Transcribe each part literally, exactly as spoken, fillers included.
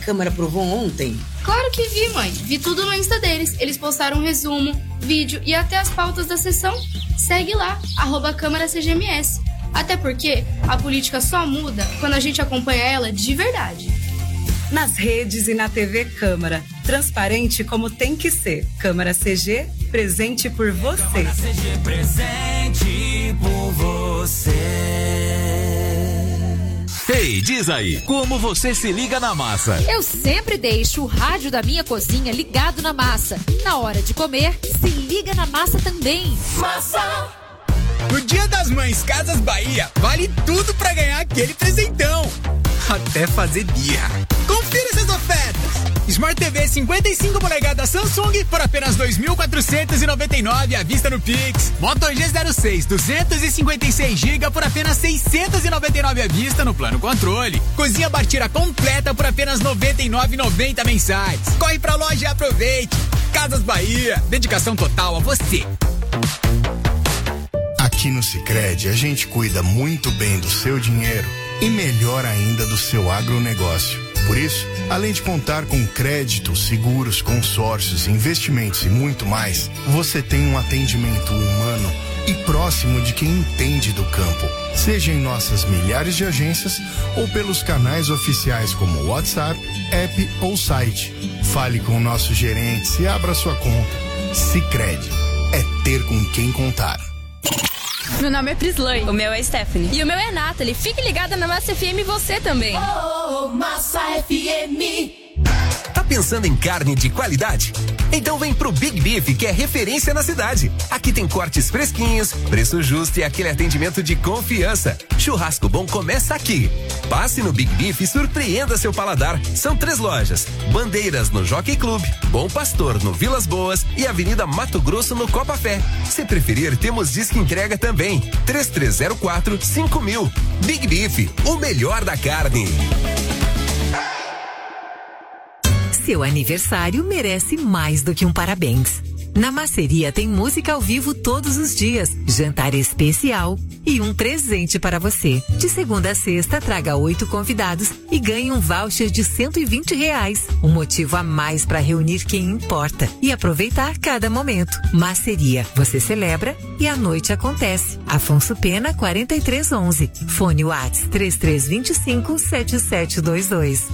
Câmara aprovou ontem? Claro que vi, mãe. Vi tudo no Insta deles. Eles postaram um resumo, vídeo e até as pautas da sessão. Segue lá, arroba Câmara C G M S. Até porque a política só muda quando a gente acompanha ela de verdade. Nas redes e na T V Câmara. Transparente como tem que ser. Câmara C G, presente por você. Câmara C G, presente por você. Ei, diz aí, como você se liga na massa? Eu sempre deixo o rádio da minha cozinha ligado na massa. Na hora de comer, se liga na massa também. Massa! No Dia das Mães Casas Bahia, vale tudo pra ganhar aquele presentão. Até fazer birra. Confira essas ofertas. Smart T V cinquenta e cinco polegadas Samsung por apenas dois mil quatrocentos e noventa e nove à vista no Pix. Moto G zero seis duzentos e cinquenta e seis gigas por apenas seiscentos e noventa e nove à vista no plano controle. Cozinha Bartira completa por apenas noventa e nove reais e noventa centavos mensais. Corre pra loja e aproveite. Casas Bahia, dedicação total a você. Aqui no Sicredi a gente cuida muito bem do seu dinheiro e melhor ainda do seu agronegócio. Por isso, além de contar com crédito, seguros, consórcios, investimentos e muito mais, você tem um atendimento humano e próximo de quem entende do campo. Seja em nossas milhares de agências ou pelos canais oficiais como WhatsApp, app ou site. Fale com nossos gerentes e abra sua conta. Sicredi é ter com quem contar. Meu nome é Prislane. O meu é Stephanie. E o meu é Nathalie. Fique ligada na Massa F M e você também. Oh, Massa F M. Tá pensando em carne de qualidade? Então vem pro Big Beef, que é referência na cidade. Aqui tem cortes fresquinhos, preço justo e aquele atendimento de confiança. Churrasco bom começa aqui. Passe no Big Beef e surpreenda seu paladar. São três lojas: Bandeiras no Jockey Club, Bom Pastor no Vilas Boas e Avenida Mato Grosso no Copa Fé. Se preferir, temos disque entrega também. três três zero quatro, cinco mil. Big Beef, o melhor da carne. Seu aniversário merece mais do que um parabéns. Na Masseria tem música ao vivo todos os dias, jantar especial e um presente para você. De segunda a sexta, traga oito convidados e ganhe um voucher de cento e vinte reais. Um motivo a mais para reunir quem importa e aproveitar cada momento. Masseria, você celebra e a noite acontece. Afonso Pena, quarenta e três onze. Fone WhatsApp três três dois cinco, sete sete dois dois.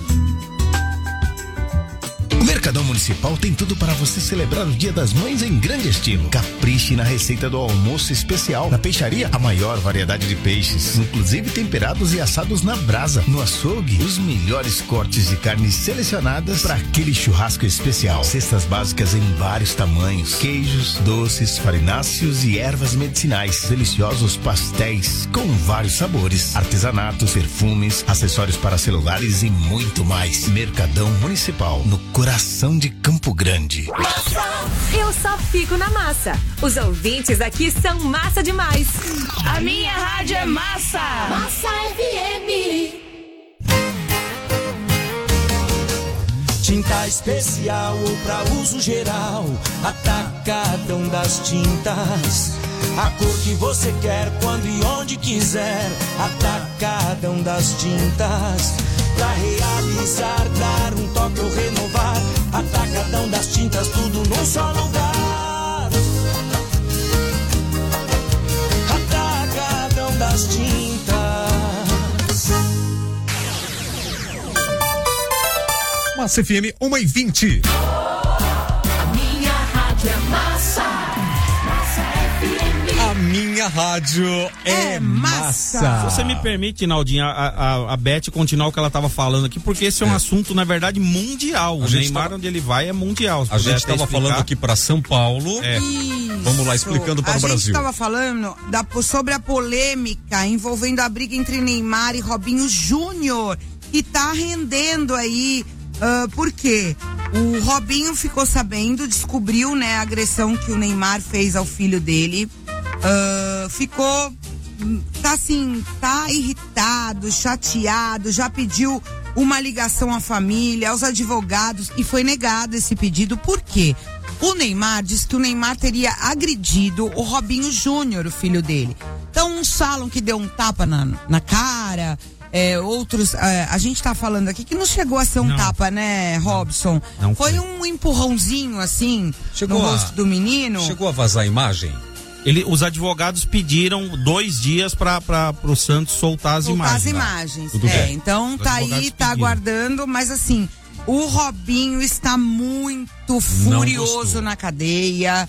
O Mercadão Municipal tem tudo para você celebrar o Dia das Mães em grande estilo. Capriche na receita do almoço especial. Na peixaria, a maior variedade de peixes, inclusive temperados e assados na brasa. No açougue, os melhores cortes de carnes selecionadas para aquele churrasco especial. Cestas básicas em vários tamanhos, queijos, doces, farináceos e ervas medicinais. Deliciosos pastéis com vários sabores, artesanatos, perfumes, acessórios para celulares e muito mais. Mercadão Municipal, no coração de Campo Grande. Eu só fico na massa. Os ouvintes aqui são massa demais. A minha rádio é massa. Massa F M. Tinta especial ou pra uso geral, Atacadão das Tintas. A cor que você quer, quando e onde quiser, Atacadão das Tintas. Pra realizar, dar um toque ou renovar, Atacadão das Tintas, tudo num só lugar. Atacadão das Tintas. Massa F M uma e vinte. A minha rádio é massa. Massa F M. A minha rádio é, é massa. massa. Se você me permite, Naldinha, a, a, a Beth continuar o que ela estava falando aqui, porque esse é um é. assunto, na verdade, mundial. O Neymar, tava... onde ele vai, é mundial. A gente estava falando aqui para São Paulo. É. Vamos lá, explicando para a o Brasil. A gente estava falando da, sobre a polêmica envolvendo a briga entre Neymar e Robinho Júnior, que tá rendendo aí. Uh, por quê? O Robinho ficou sabendo, descobriu, né, a agressão que o Neymar fez ao filho dele. Uh, ficou, tá assim, tá irritado, chateado, já pediu uma ligação à família, aos advogados, e foi negado esse pedido. Por quê? O Neymar diz que o Neymar teria agredido o Robinho Júnior, o filho dele. Então, uns falam que deu um tapa na, na cara, é, outros, é, a gente tá falando aqui que não chegou a ser um Não. tapa, né, Robson? Não foi, foi. um empurrãozinho, assim, Chegou no a- rosto do menino. Chegou a vazar a imagem? Ele, os advogados pediram dois dias para o Santos soltar as Soltar imagens. as imagens. Tudo É, bem. então Os tá aí, advogados tá pediram. aguardando, mas assim, o Robinho está muito furioso gostou. na cadeia,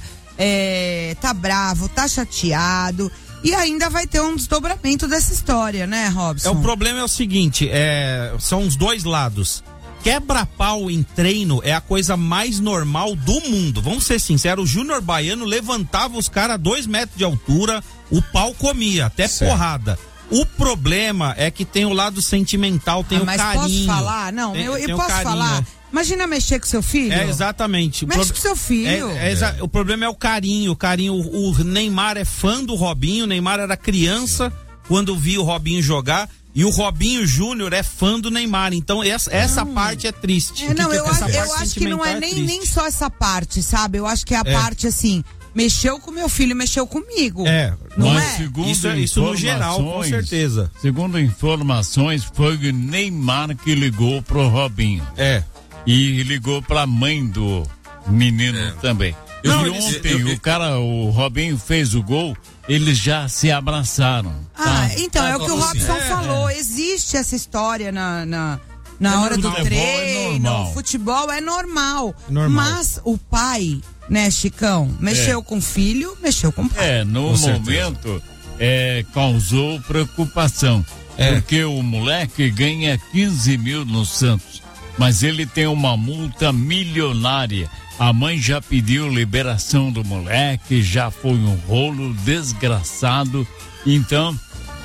é, tá bravo, tá chateado. E ainda vai ter um desdobramento dessa história, né, Robson? É, o problema é o seguinte, é, são os dois lados. Quebra-pau em treino é a coisa mais normal do mundo. Vamos ser sinceros, o Júnior Baiano levantava os caras a dois metros de altura, o pau comia, até Certo. porrada. O problema é que tem o lado sentimental, tem Ah, o mas carinho. posso falar? Não, Tem- eu, eu tem o posso carinho. falar. Imagina mexer com seu filho. É, exatamente. O Mexe pro- com seu filho. É, é exa- O problema é o carinho. O carinho. O, o Neymar é fã do Robinho. O Neymar era criança quando viu o Robinho jogar. E o Robinho Júnior é fã do Neymar. Então essa, essa parte é triste. É, não, eu, Essa acho- eu parte acho que não é sentimental nem, triste. nem só essa parte, sabe? Eu acho que é a É. parte assim, mexeu com meu filho, mexeu comigo. É, Não Mas é? segundo Isso é- isso no geral, com informações- certeza. Segundo informações, foi o Neymar que ligou pro Robinho. É. E ligou pra mãe do menino também. Eu e vi- ontem eu- eu- o cara, o Robinho fez o gol, eles já se abraçaram. Ah, tá? então, é o que o assim, Robson é, falou. Existe essa história na, na, na É hora do normal. Futebol é treino. normal. Futebol é normal. Normal. Mas o pai, né, Chicão, mexeu É. com o filho, mexeu com o pai. É, no Com certeza. momento, é, causou preocupação. É. Porque o moleque ganha quinze mil no Santos, mas ele tem uma multa milionária. A mãe já pediu liberação do moleque, já foi um rolo desgraçado. Então,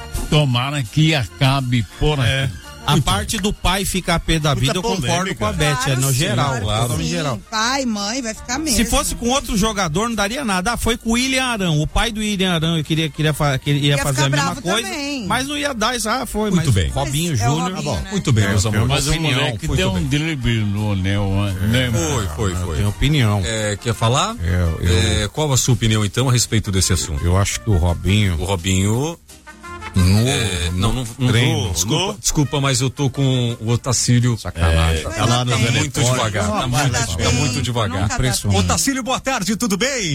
tomara que acabe por aqui. É. A parte do pai ficar a pé da vida, eu concordo polêmica. com a Beth, é no sim, geral, claro, claro, sim. no geral. Pai, mãe, vai ficar mesmo. Se fosse com outro jogador, não daria nada. Ah, foi com o William Arão. O pai do William Arão, eu queria, queria, fa- queria Ia fazer ficar a mesma bravo coisa. também. Mas não ia dar isso. Ah, foi. Muito mas bem. Robinho Mas é o Júnior. Robinho, né? Muito bem, meus amores. Mas o Opinião, moleque muito deu bem. um drible no Neo, né? Foi, foi, Eu foi. tenho opinião. É, quer falar? Eu- eu- É, qual a sua opinião, então, a respeito desse assunto? Eu acho que o Robinho. O Robinho. No, É, não, não, não treino. vou- desculpa, desculpa, mas eu tô com o Otacílio. Sacanagem. Tá lá no Mas muito tem. devagar. Tá Nunca muito, dá tá tempo, muito devagar. nunca dá tempo. Otacílio, boa tarde, tudo bem?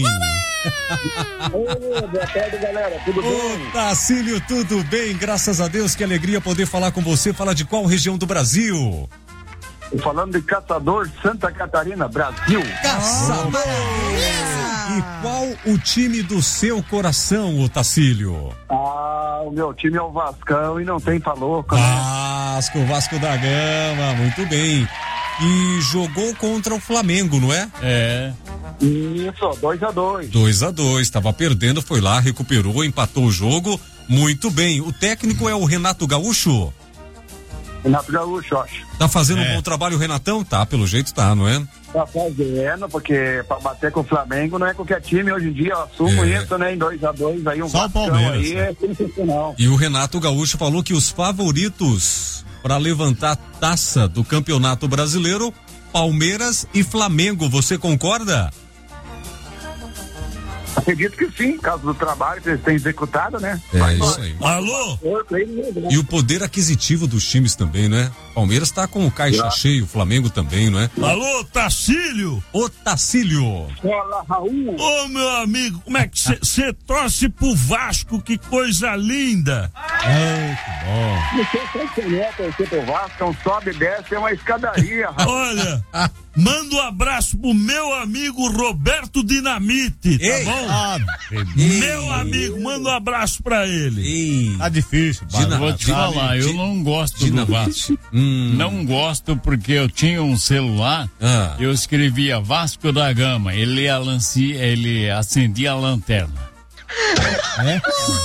Boa tarde, galera. Tudo bem? Otacílio, tudo bem? Graças a Deus, que alegria poder falar com você. Fala de qual região do Brasil? Tô falando de Caçador, Santa Catarina, Brasil. Caçador! E qual o time do seu coração, Otacílio? Ah, o meu time é o Vascão e não tem louco, né? Vasco, Vasco da Gama, muito bem. E jogou contra o Flamengo, não é? É. Isso, dois a dois. dois a dois, estava perdendo, foi lá, recuperou, empatou o jogo. Muito bem. O técnico é o Renato Gaúcho? Renato Gaúcho, acho. Tá fazendo É. um bom trabalho, o Renatão? Tá, pelo jeito tá, não é? Tá fazendo, porque pra bater com o Flamengo não é qualquer time hoje em dia, eu assumo É. isso, né? Em dois a dois, aí um Só o Vascão Palmeiras, aí né? é sensacional. E o Renato Gaúcho falou que os favoritos para levantar a taça do Campeonato Brasileiro, Palmeiras e Flamengo. Você concorda? Acredito que sim, caso do trabalho que eles têm executado, né? É isso aí. Alô? E o poder aquisitivo dos times também, né? Palmeiras tá com o caixa Já. cheio, o Flamengo também, não é? Alô, Tacílio? Ô, Tacílio! Fala, Raul! Ô, meu amigo, como é que você torce pro Vasco? Que coisa linda! Ah, Não sei se você quer torcer pro Vasco, é um sobe e desce, é uma escadaria, rapaz. Olha, manda um abraço pro meu amigo Roberto Dinamite, tá Ei. bom? Ah, meu amigo, manda um abraço pra ele. Ei. Tá difícil, Dina- vou te Dina- falar, eu Di- não gosto do Dinamite. Vasco. Hum. Não gosto porque eu tinha um celular, Ah. eu escrevia Vasco da Gama, ele, alancia, ele acendia a lanterna. É?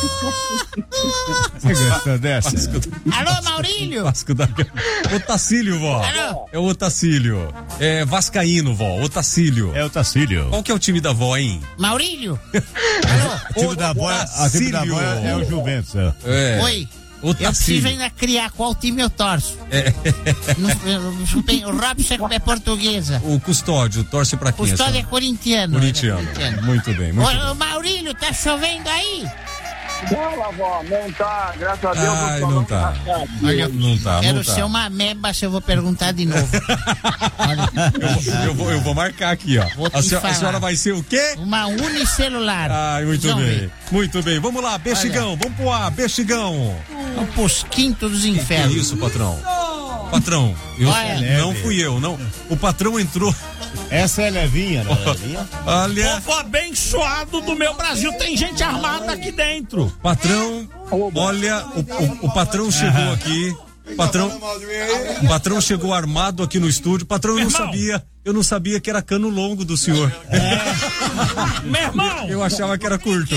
Você gosta dessa? Alô, Maurílio? Vasco da Gama. Otacílio, vó. Alô? É o Otacílio. É vascaíno, vó. Otacílio. É Otacílio. Qual que é o time da vó, hein? Maurílio? O time da avó, a time da avó é o Juventus. é. É. Oi. Otacílio. Eu preciso ainda criar qual time eu torço. É. Não- eu- não tem- o Robson é portuguesa. O Custódio torce pra quem? Custódio essa- é corintiano. Corintiano. É corintiano. Muito bem, muito Ô, bem. ô, Maurílio, tá chovendo aí? Fala, avó, não tá, graças a Deus. Ai, não tá. Olha, não tá, quero não tá. ser uma meba se eu vou perguntar de novo. eu, eu, vou, eu vou marcar aqui, ó. Vou A, te senhora, a falar. senhora vai ser o quê? Uma unicelular. Ai, muito Vamos bem. ver. Muito bem. Vamos lá, Bexigão. Vamos pro ar, Bexigão. Um posquinto dos Que infernos. é isso, patrão? Patrão, eu, Olha. não fui eu, não. O patrão entrou. Essa é levinha, não é levinha? Olha. Povo abençoado do meu Brasil, tem gente armada aqui dentro. Patrão, olha, o, o, o patrão chegou aqui. Patrão, o patrão chegou armado aqui no estúdio. Patrão, eu não sabia, eu não sabia que era cano longo do senhor. É. Meu irmão! Eu achava que era curto.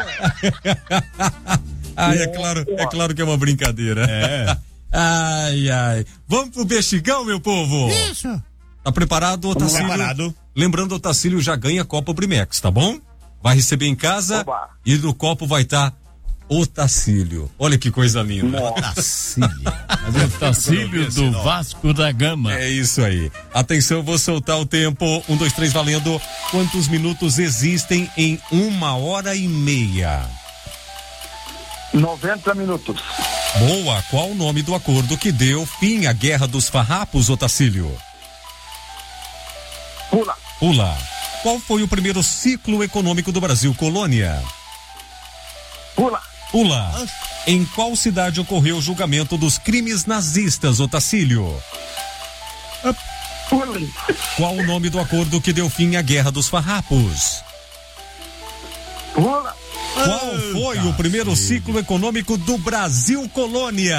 Ai, é claro, é claro que é uma brincadeira. É. Ai, ai. Vamos pro Bexigão, meu povo? Isso. Tá preparado, Otacílio? Preparado. Lembrando, Otacílio já ganha Copa Brimex, tá bom? Vai receber em casa. Oba. E no copo vai estar tá Otacílio. Olha que coisa linda. Otacílio. Otacílio do Vasco da Gama. É isso aí. Atenção, vou soltar o tempo. Um, dois, três, valendo. Quantos minutos existem em uma hora e meia? noventa minutos. Boa. Qual o nome do acordo que deu fim à Guerra dos Farrapos, Otacílio? Pula. Pula. Qual foi o primeiro ciclo econômico do Brasil, colônia? Pula. Pula. Em qual cidade ocorreu o julgamento dos crimes nazistas, Otacílio? Pula. Qual o nome do acordo que deu fim à Guerra dos Farrapos? Pula. Qual foi o primeiro ciclo econômico do Brasil, colônia?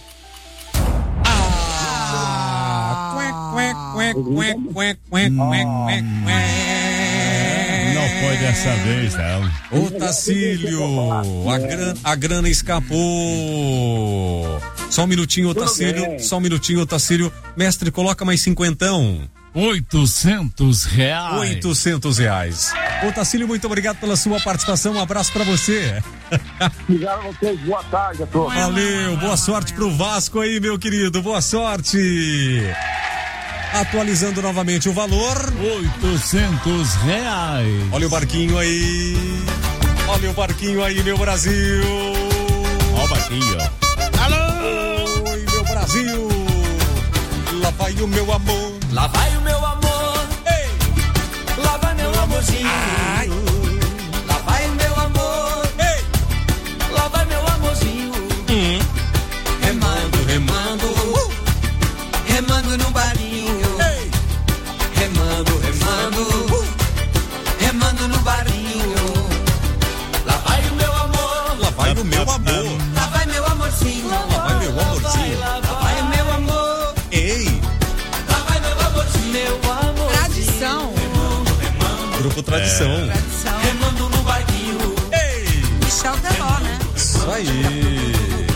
Ah! Cué, cué, cué, cué, cué, cué, cué, cué. Não foi dessa vez, não. Otacílio, a, gran, a grana escapou. Só um minutinho, Otacílio. Só um minutinho, Otacílio. Mestre, coloca mais cinquentão. Oitocentos reais. Oitocentos reais. Otacílio, muito obrigado pela sua participação. Um abraço pra você. Obrigado a vocês. Boa tarde a todos. Valeu. Boa sorte pro Vasco aí, meu querido. Boa sorte. Atualizando novamente o valor. Oitocentos reais. Olha o barquinho aí. Olha o barquinho aí, meu Brasil. Olha o barquinho, ó. Alô, oi, meu Brasil. Lá vai o meu amor. Lá vai o meu amor. Ei. Lá vai meu amorzinho. Ai. Lá vai o meu amor. Ei. Lá vai meu amorzinho. Hum. Remando, remando. Uh. Remando no barrinho. Ei. Remando, remando. Uh. Remando no barrinho. Lá vai o meu amor. Lá vai o meu amor. Lá vai meu amorzinho. Lá vai meu amorzinho. Lá vai o meu amor. Ei. Lá vai meu amorzinho. Meu amor. Tradição. Grupo Tradição. É. Tradição. Remando no barquinho. Ei. Michel Teló, né? Isso aí.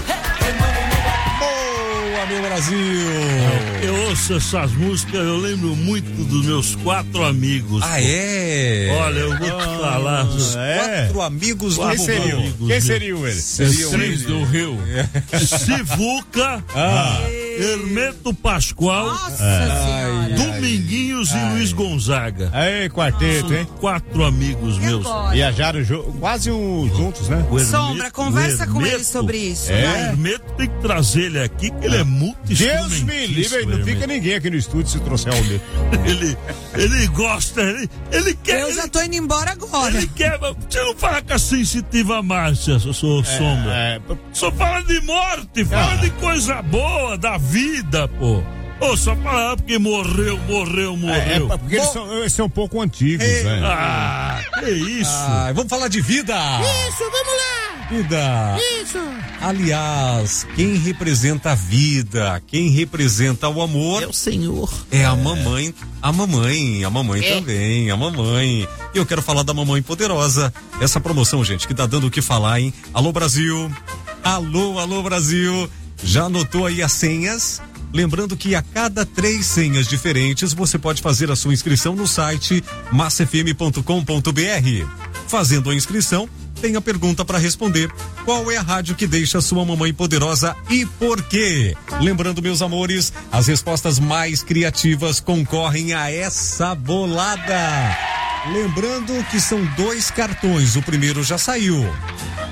Boa, meu Brasil. Eu ouço essas músicas, eu lembro muito dos meus quatro amigos. Ah, é? Olha, eu vou te falar. Os É. quatro amigos do Quatro Quem seriam? amigos, Quem viu? seriam eles? Seriam Três do Rio. Sivuca, Ah. Hermeto Pascoal, Nossa senhora. Dominguinhos e Luiz Gonzaga. Aí, quarteto, hein? Quatro amigos E meus. agora? Viajaram ju- quase um, juntos, né? O Hermeto- Sombra, conversa o com Hermeto- ele sobre isso. É. O vai. Hermeto tem que trazer ele aqui, que ele é muito Deus me livre, instrumentista, não fica Hermeto. ninguém aqui no estúdio se trouxer o meu. Ele, ele gosta, ele, ele quer. Eu ele, já tô indo embora agora. ele quer. Você não fala com a sensitiva Márcia, sou, sou Sombra. É, Só fala de morte, fala Ah. de coisa boa, da vida, pô. Ô, só fala porque morreu, morreu, morreu. é, é porque eles são, eles são um pouco antigos, Ei. né? Ah, que isso? Ah, vamos falar de vida. Isso, vamos lá. Vida. Isso. Aliás, quem representa a vida, quem representa o amor É o Senhor. é a mamãe, a mamãe, a mamãe É. também, a mamãe. E eu quero falar da Mamãe Poderosa. Essa promoção, gente, que tá dando o que falar, hein? Alô, Brasil. Alô, alô, Brasil. Já anotou aí as senhas? Lembrando que a cada três senhas diferentes você pode fazer a sua inscrição no site massa f m ponto com ponto b r. Fazendo a inscrição, tem a pergunta para responder. Qual é a rádio que deixa sua mamãe poderosa e por quê? Lembrando, meus amores, as respostas mais criativas concorrem a essa bolada. Lembrando que são dois cartões, o primeiro já saiu.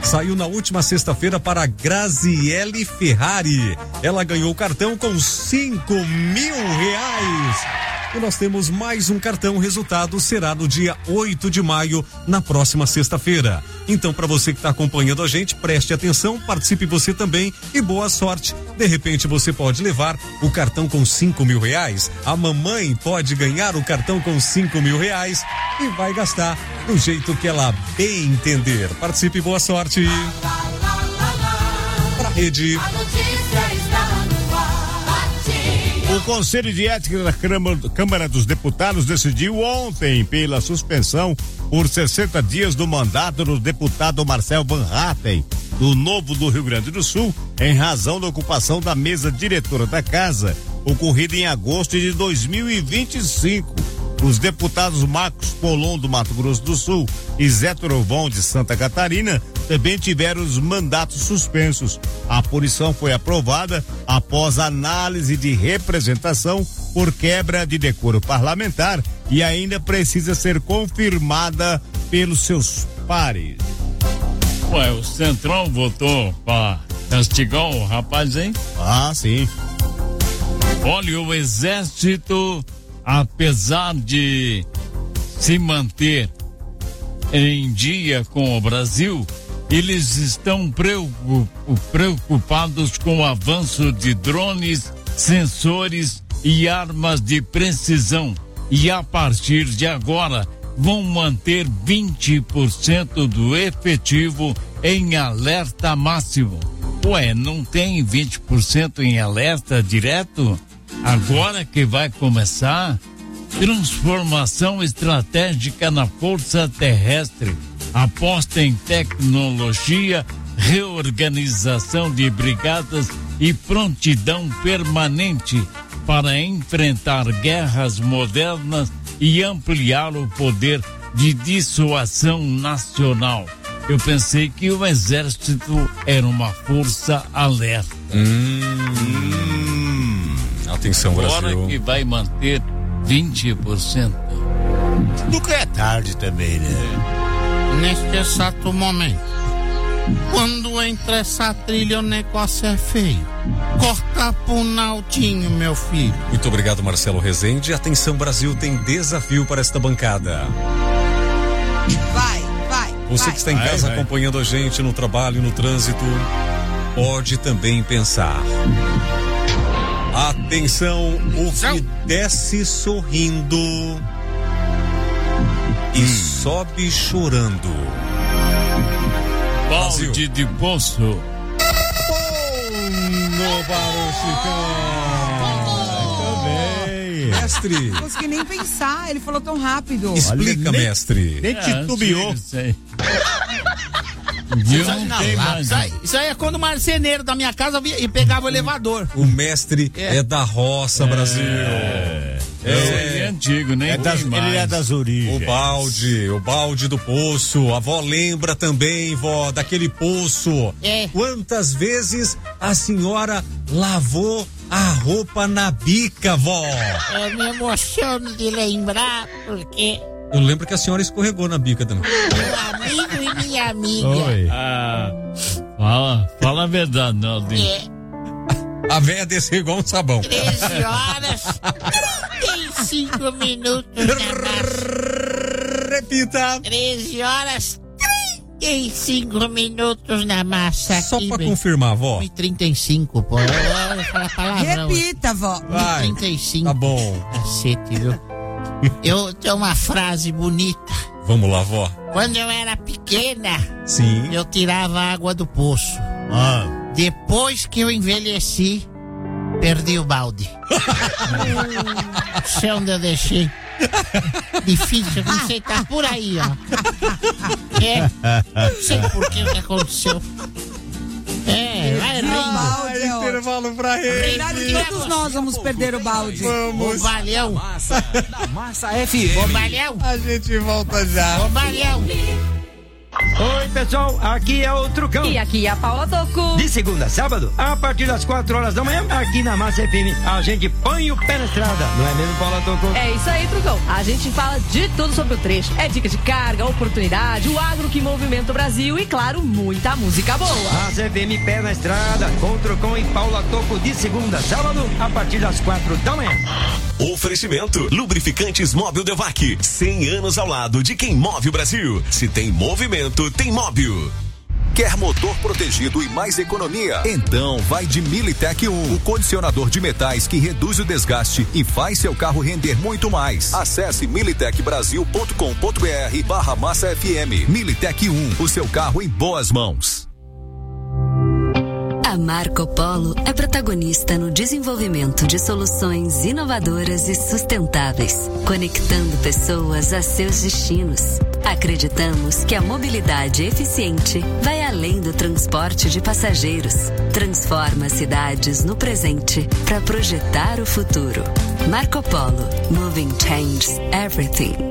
saiu na última sexta-feira para Graziele Ferrari. Ela ganhou o cartão com cinco mil reais. E nós temos mais um cartão. O resultado será no dia oito de maio, na próxima sexta-feira. Então, para você que está acompanhando a gente, preste atenção, participe você também e boa sorte. De repente, você pode levar o cartão com cinco mil reais. A mamãe pode ganhar o cartão com cinco mil reais e vai gastar do jeito que ela bem entender. Participe, boa sorte. Pra rede. O Conselho de Ética da Câmara dos Deputados decidiu ontem pela suspensão por sessenta dias do mandato do deputado Marcel Van Hatten, do Novo do Rio Grande do Sul, em razão da ocupação da mesa diretora da casa, ocorrida em agosto de dois mil e vinte e cinco. Os deputados Marcos Polon, do Mato Grosso do Sul, e Zé Trovão, de Santa Catarina, também tiveram os mandatos suspensos. A punição foi aprovada após análise de representação por quebra de decoro parlamentar e ainda precisa ser confirmada pelos seus pares. Ué, o Centrão votou para castigar o rapaz, hein? Ah, sim. Olha, o Exército, apesar de se manter em dia com o Brasil, eles estão preocupados com o avanço de drones, sensores e armas de precisão. E a partir de agora vão manter vinte por cento do efetivo em alerta máximo. Ué, não tem vinte por cento em alerta direto? Agora que vai começar? Transformação estratégica na Força Terrestre. Aposta em tecnologia, reorganização de brigadas e prontidão permanente para enfrentar guerras modernas e ampliar o poder de dissuasão nacional. Eu pensei que o Exército era uma força alerta. Hum, atenção, Brasil. Agora que vai manter vinte por cento. Nunca é tarde também, né? Neste exato momento, quando entra essa trilha o negócio é feio. Corta pro Naldinho, meu filho. Muito obrigado, Marcelo Rezende. Atenção, Brasil, tem desafio para esta bancada. Vai, vai. Você vai. que está em vai, casa vai. acompanhando a gente no trabalho, no trânsito, pode também pensar. Atenção, o que desce sorrindo e sobe chorando. Balde de poço. No Barão Também. Mestre. Não consegui nem pensar, ele falou tão rápido. Explica, Olha, nem, mestre. Nem titubeou. Isso aí, Isso aí, não, lá, isso, aí, isso aí é quando o marceneiro da minha casa via, e pegava o elevador. O mestre é, é da roça, é. Brasil. É, é, é antigo, né? É das, ele é das origens. O balde, o balde do poço. A avó lembra também, vó, daquele poço. É. Quantas vezes a senhora lavou a roupa na bica, vó? Eu me emociono de lembrar, porque eu lembro que a senhora escorregou na bica também. meu amigo e minha amiga. Oi. Ah, fala, fala a verdade, Naldinho. É. A véia desceu igual um sabão. treze horas tem cinco minutos na massa. Repita. treze horas trinta e cinco minutos na massa. Só aqui, pra bem. confirmar, vó. um e trinta e cinco, pô. Eu vou falar palavrão. Repita, vó. Vai. um e trinta e cinco. Tá bom. Cacete, viu? Eu tenho uma frase bonita. Vamos lá, vó. Quando eu era pequena, Sim. eu tirava água do poço. Ah. Depois que eu envelheci, perdi o balde. Não sei onde eu deixei. Difícil, não sei, tá por aí, ó. É, não sei por que o que aconteceu. É, vai rindo. Balde, ó. Intervalo pra ele. Todos nós vamos perder o balde. Vamos. Bobalhão. Massa, da Massa F M. Bobalhão. A gente volta já. Bobalhão. Oi, pessoal, aqui é o Trucão. E aqui é a Paula Toco. De segunda a sábado, a partir das quatro horas da manhã, aqui na Massa F M, a gente põe o pé na estrada. Não é mesmo, Paula Toco? É isso aí, Trucão. A gente fala de tudo sobre o trecho. É dica de carga, oportunidade, o agro que movimenta o Brasil e, claro, muita música boa. Massa F M, pé na estrada, com Trucão e Paula Toco, de segunda a sábado, a partir das quatro da manhã. Oferecimento: Lubrificantes Móbil Devac. cem anos ao lado de quem move o Brasil. Se tem movimento, tem Móbil. Quer motor protegido e mais economia? Então vai de Militec um, o condicionador de metais que reduz o desgaste e faz seu carro render muito mais. Acesse militec brasil ponto com ponto br barra Massa F M. Militec um, o seu carro em boas mãos. A Marco Polo é protagonista no desenvolvimento de soluções inovadoras e sustentáveis, conectando pessoas a seus destinos. Acreditamos que a mobilidade eficiente vai além do transporte de passageiros. Transforma cidades no presente para projetar o futuro. Marco Polo. Moving changes everything.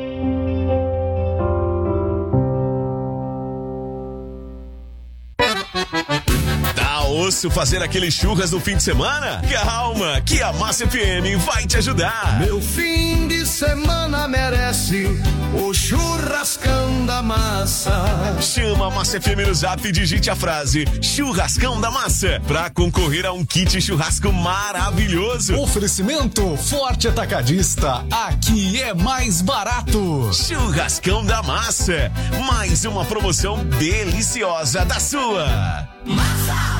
Osso fazer aquele churras no fim de semana? Calma, que a Massa F M vai te ajudar. Meu fim de semana merece o churrascão da massa. Chama a Massa F M no zap e digite a frase churrascão da massa pra concorrer a um kit churrasco maravilhoso. Oferecimento Forte Atacadista, aqui é mais barato. Churrascão da massa, mais uma promoção deliciosa da sua Massa.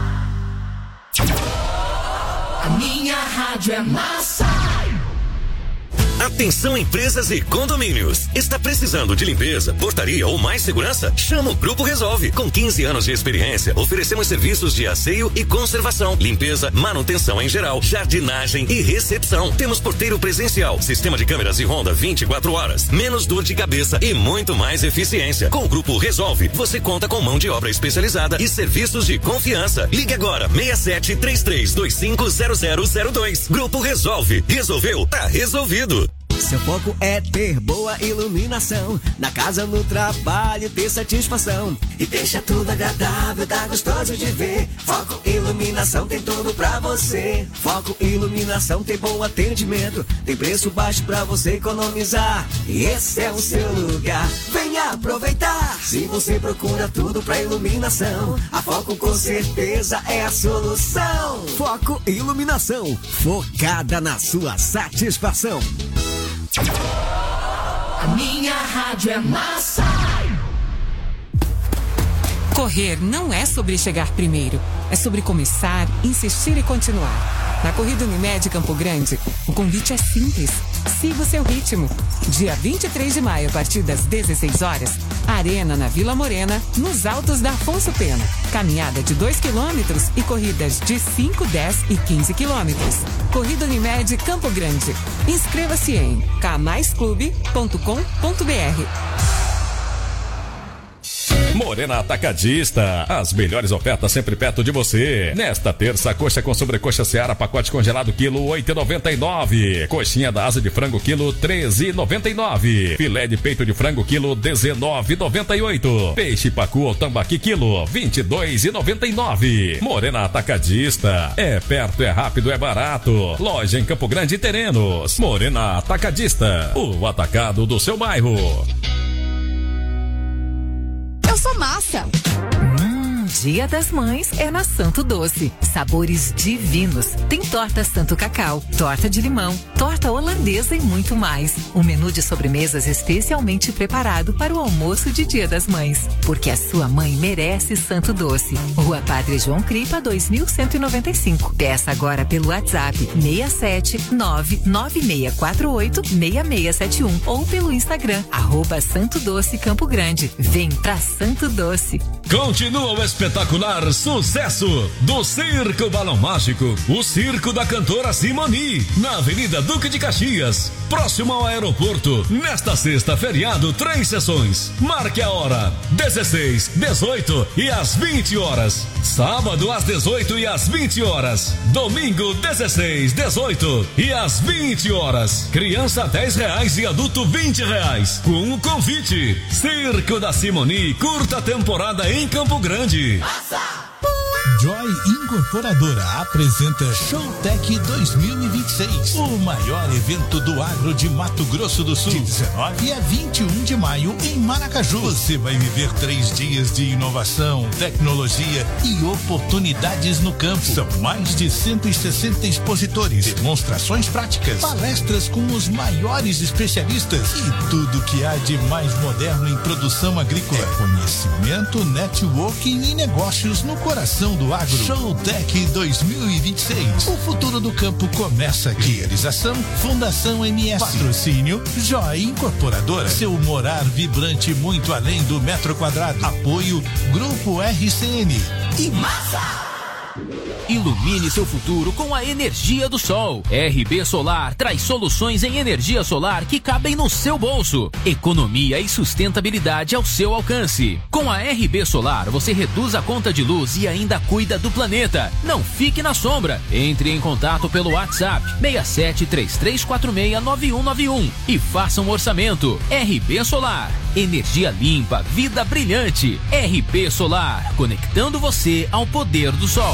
A minha rádio é massa. Atenção, empresas e condomínios. Está precisando de limpeza, portaria ou mais segurança? Chama o Grupo Resolve. Com quinze anos de experiência, oferecemos serviços de asseio e conservação, limpeza, manutenção em geral, jardinagem e recepção. Temos porteiro presencial, sistema de câmeras e ronda vinte e quatro horas, menos dor de cabeça e muito mais eficiência. Com o Grupo Resolve, você conta com mão de obra especializada e serviços de confiança. Ligue agora, seis sete três três dois cinco zero zero zero dois. Grupo Resolve. Resolveu? Tá resolvido. Seu foco é ter boa iluminação, na casa, no trabalho, ter satisfação. E deixa tudo agradável, tá gostoso de ver. Foco Iluminação tem tudo pra você. Foco Iluminação tem bom atendimento, tem preço baixo pra você economizar. E esse é o seu lugar, venha aproveitar. Se você procura tudo pra iluminação, a Foco com certeza é a solução. Foco Iluminação, focada na sua satisfação. A minha rádio é massa. Correr não é sobre chegar primeiro, é sobre começar, insistir e continuar. Na Corrida Unimed Campo Grande, o convite é simples. Siga o seu ritmo. Dia vinte e três de maio, a partir das dezesseis horas, Arena na Vila Morena, nos Altos da Afonso Pena. Caminhada de dois quilômetros e corridas de cinco, dez e quinze quilômetros. Corrida Unimed Campo Grande. Inscreva-se em k mais clube ponto com ponto b r. Morena Atacadista, as melhores ofertas sempre perto de você. Nesta terça, coxa com sobrecoxa Seara, pacote congelado, quilo oito e noventa e nove. Coxinha da asa de frango, quilo treze e noventa e nove. Filé de peito de frango, quilo dezenove e noventa e oito. Peixe pacu ou tambaqui, quilo vinte e dois e noventa e nove. Morena Atacadista, é perto, é rápido, é barato. Loja em Campo Grande e Terrenos. Morena Atacadista, o atacado do seu bairro. Eu sou massa. Hum, Dia das Mães é na Santo Doce. Sabores divinos. Tem torta Santo Cacau, torta de limão, torta holandesa e muito mais. Um menu de sobremesas especialmente preparado para o almoço de Dia das Mães. Porque a sua mãe merece Santo Doce. Rua Padre João Cripa, dois mil cento e noventa e cinco. Peça agora pelo WhatsApp seis sete nove nove seis quatro oito seis seis sete um ou pelo Instagram, arroba Santo Doce Campo Grande. Vem pra Santo Doce. Continua o espetacular sucesso do Circo Balão Mágico, o circo da cantora Simoni, na Avenida Duque de Caxias, próximo ao aeroporto, nesta sexta feriado, três sessões. Marque a hora, dezesseis, dezoito e às vinte horas. Sábado às dezoito e às vinte horas. Domingo, dezesseis, dezoito e às vinte horas. Criança dez reais e adulto vinte reais. Com um convite. Circo da Simoni, curta temporada em Campo Grande. Joy Incorporadora apresenta Showtech dois mil e vinte e seis, o maior evento do agro de Mato Grosso do Sul, de dezenove a vinte e um de maio em Maracaju. Você vai viver três dias de inovação, tecnologia e oportunidades no campo. São mais de cento e sessenta expositores, demonstrações práticas, palestras com os maiores especialistas e tudo que há de mais moderno em produção agrícola. É conhecimento, networking e negócios no coração do agro. Showtech dois mil e vinte e seis. O futuro do campo começa aqui. Realização Fundação M S. Patrocínio Joy Incorporadora. Seu morar vibrante muito além do metro quadrado. Apoio Grupo R C N. E massa! Ilumine seu futuro com a energia do sol. R B Solar traz soluções em energia solar que cabem no seu bolso. Economia e sustentabilidade ao seu alcance. Com a R B Solar, você reduz a conta de luz e ainda cuida do planeta. Não fique na sombra. Entre em contato pelo WhatsApp seis sete três três quatro seis nove um nove um e faça um orçamento. R B Solar. Energia limpa, vida brilhante. R B Solar, conectando você ao poder do sol.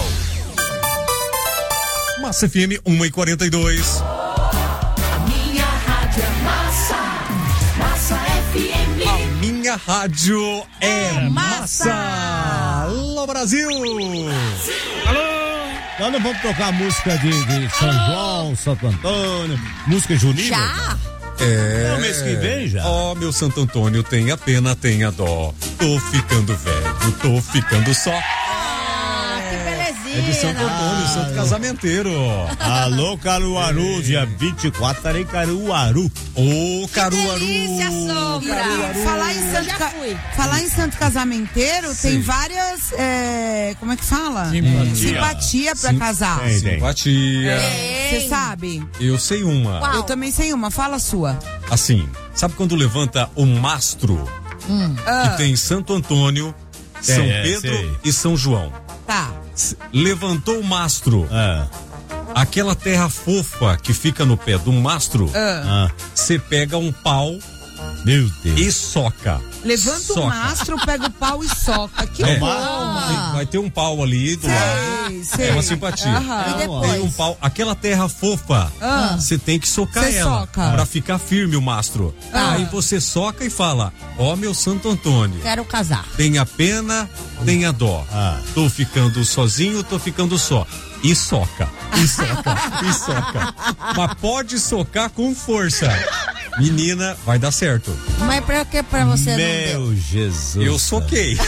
Massa F M uma e quarenta e dois. A minha rádio é massa. Massa F M. A minha rádio é, é massa. massa. Alô, Brasil! Alô! Nós não vamos tocar música de, de São João, Santo Antônio, música junina? Já? É. No mês que vem já. Ó, oh, meu Santo Antônio, tenha pena, tenha dó. Tô ficando velho, tô ficando só. É de Santo Antônio, ah, Santo Casamenteiro. Alô, Caruaru, dia vinte e quatro, estarei em Caruaru. Ô, oh, Caruaru. Delícia, sombra. Caruaru. Falar em Santo, Ca... Falar em Santo Casamenteiro, Sim. tem várias, é... como é que fala? Simpatia, Simpatia pra Sim. casar. Tem, tem. Simpatia. Você sabe? Eu sei uma. Qual? Eu também sei uma, fala a sua. Assim, sabe quando levanta o mastro? Hum. Que Ah. tem Santo Antônio, São é, Pedro sei. e São João. Tá. Levantou o mastro, ah. aquela terra fofa que fica no pé do mastro, você ah. pega um pau, meu Deus, e soca. Levanta soca. o mastro, pega o pau e soca. Que é. bom! Vai, vai ter um pau ali do sei, lado. Sei. É uma simpatia. Aham. E depois? Tem um pau, aquela terra fofa, você ah. tem que socar Cê ela soca. pra ficar firme o mastro. Ah. Aí você soca e fala: ó, meu Santo Antônio, quero casar. Tenha pena, tenha dó. Ah. Tô ficando sozinho, tô ficando só. E soca, e soca, e soca. Mas pode socar com força. Menina, vai dar certo. Mas pra que pra você Meu não deu? Meu Jesus. Eu soquei.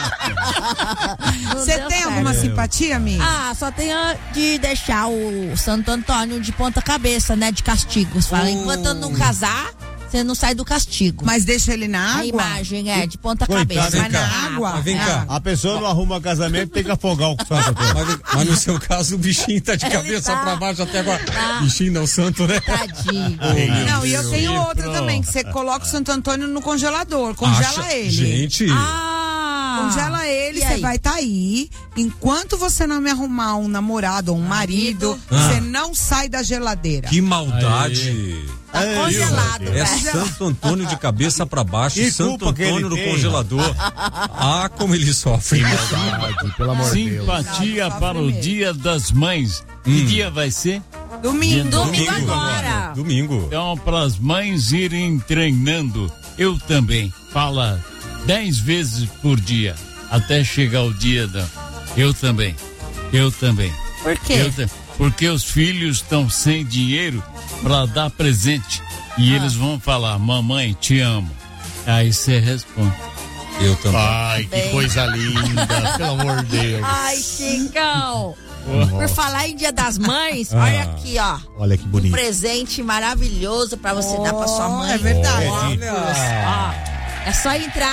Você tem certo. Alguma simpatia, amiga? Ah, só tem a de deixar o Santo Antônio de ponta cabeça, né? De castigos. Fala, oh. enquanto eu não casar, você não sai do castigo. Mas deixa ele na água? A imagem é de ponta Coitado, cabeça. Vai na água? Mas vem cá. A pessoa não arruma casamento, tem que afogar o santo. Mas, mas no seu caso, o bichinho tá de ele cabeça tá. pra baixo até agora. Tá. Bichinho não, santo, né? Tadinho. Oh, não, e eu tenho outra pronto. também, que você coloca o Santo Antônio no congelador. Congela Acha, ele. Gente. Ah, congela ele, você vai estar tá aí. Enquanto você não me arrumar um namorado ou um marido, você ah. não sai da geladeira. Que maldade. Tá é congelado, É Santo Antônio de cabeça pra baixo, e Santo Antônio no tem. congelador. Ah, como ele sofre. Maldade, pelo amor de Deus. Simpatia para o Dia das Mães. Hum. Que dia vai ser? Domingo. Domingo, Domingo agora. Domingo. Então, para as mães irem treinando, eu também. Fala dez vezes por dia, até chegar o dia da... Eu também. Eu também. Por quê? Eu t... Porque os filhos estão sem dinheiro para dar presente. E ah. eles vão falar: mamãe, te amo. Aí você responde: eu também. Ai, que Bem. coisa linda, pelo amor de Deus. Ai, Chicão. Por falar em Dia das Mães, ah. olha aqui, ó. Olha que bonito. Um presente maravilhoso pra você oh, dar pra sua mãe. É verdade. Olha. Ó, é só entrar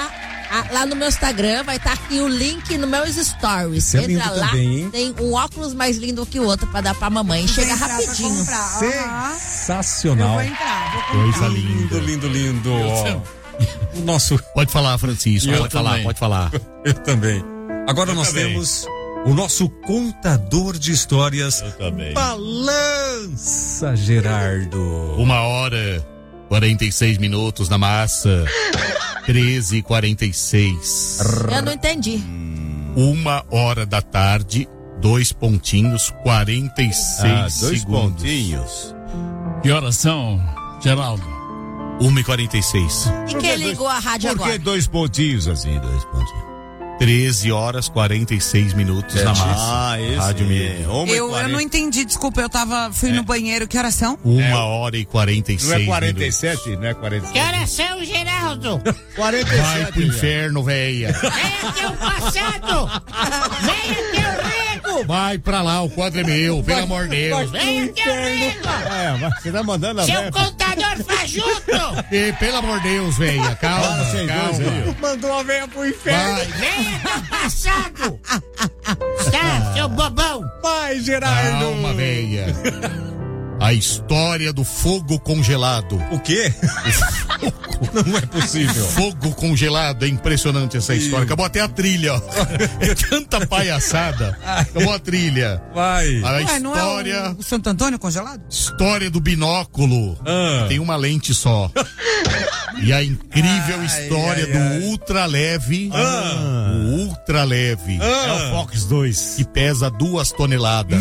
a, lá no meu Instagram vai estar tá aqui o link no meus stories. Isso é lindo Entra lá, também, hein? tem um óculos mais lindo que o outro pra dar pra mamãe. E chega rapidinho. Sensacional. Eu vou entrar, vou Coisa linda, lindo, lindo. Ó, o nosso. Pode falar, Francisco. Eu Pode falar, também. pode falar. Eu também. Agora Eu nós também. temos o nosso contador de histórias. Eu também. Balança, Gerardo. Uma hora, quarenta e seis minutos na massa. treze e quarenta e seis. Eu não entendi. Uma hora da tarde, dois pontinhos, quarenta e seis Ah, dois segundos. pontinhos. Que horas são, Geraldo? uma e quarenta e seis. E quem ligou a rádio Por que agora? dois pontinhos assim, dois pontinhos? treze horas, quarenta e seis minutos na massa. Ah, esse Rádio é. Mineiro. Uma e Eu, eu quarenta. não entendi, desculpa, eu tava, fui no banheiro, que horas são? Uma hora e quarenta e Não seis é quarenta e minutos. sete? Não é quarenta e Que sete? horas são, Geraldo? quarenta e sete. Vai pro inferno, véia. Venha teu passado! Venha teu rego! Vai pra lá, o quadro é meu, pelo amor de Deus. Venha teu rego! É, mas você tá mandando a Seu véia. contador fajuto! E, pelo amor de Deus, véia, calma, Fala, vocês dois aí, calma. Mandou a veia pro inferno. Vai, Venha teu passado! Tá, seu bobão! Vai, Gerardo. calma, véia. A história do fogo congelado. O quê? Não é possível. Fogo congelado, é impressionante essa história. Acabou até a trilha, ó. É tanta palhaçada. Acabou a trilha. Vai. A Ué, não história. é o, o Santo Antônio congelado? História do binóculo. Ah. Tem uma lente só. E a incrível Ai, história ai, do ai. ultra leve. Ah. O ultra leve. É o Fox dois. Que pesa duas toneladas.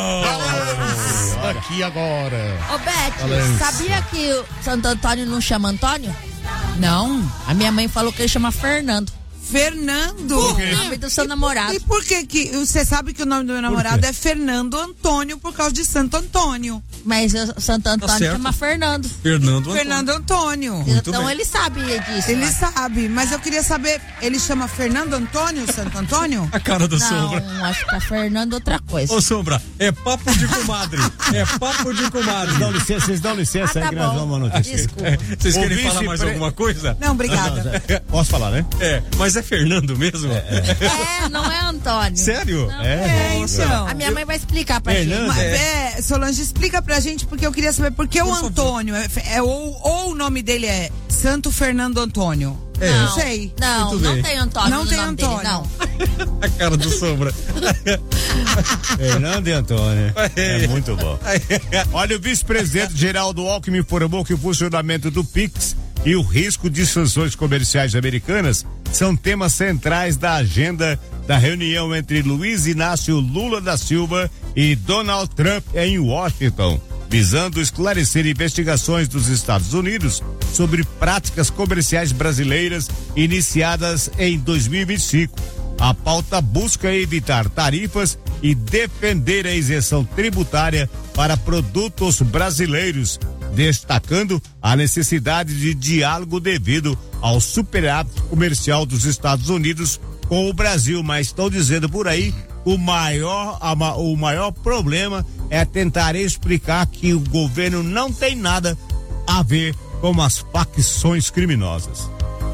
Não. Aqui agora. Ô, Beth, Balança. sabia que o Santo Antônio não chama Antônio? Não. A minha mãe falou que ele chama Fernando. Fernando. O nome do seu namorado. E por que que, você sabe que o nome do meu namorado é Fernando Antônio por causa de Santo Antônio. Mas o Santo Antônio certo. chama Fernando. Fernando Antônio. Fernando Antônio. Muito Então bem. ele sabe disso. Ele né? sabe, mas eu queria saber, ele chama Fernando Antônio, Santo Antônio? A cara do Não, Sombra. acho que é Fernando outra coisa. Ô, Sombra, é papo de comadre. É papo de comadre. Dão licença, vocês dão licença Ah, aí tá que nós bom. vamos uma notícia. Desculpa. É, vocês O querem falar mais vice-pre- alguma coisa? Não, obrigada. Posso falar, né? É, mas é Fernando mesmo? É, não é Antônio. Sério? Não. É, então. A minha mãe vai explicar pra Fernando, gente. Mas, é, Solange, explica pra gente, porque eu queria saber por que o Antônio, é, é, ou, ou o nome dele é Santo Fernando Antônio. É. Não, Não, sei. Não, Muito não bem. tem Antônio Não no tem nome Antônio. dele, não. A cara do Sombra. Fernando e Antônio. É muito bom. Olha, o vice-presidente Geraldo Alckmin informou que o funcionamento do Pix e o risco de sanções comerciais americanas são temas centrais da agenda da reunião entre Luiz Inácio Lula da Silva e Donald Trump em Washington, visando esclarecer investigações dos Estados Unidos sobre práticas comerciais brasileiras iniciadas em dois mil e vinte e cinco. A pauta busca evitar tarifas e defender a isenção tributária para produtos brasileiros, destacando a necessidade de diálogo devido ao superávit comercial dos Estados Unidos com o Brasil. Mas estão dizendo por aí o maior, a ma- o maior problema é tentar explicar que o governo não tem nada a ver com as facções criminosas.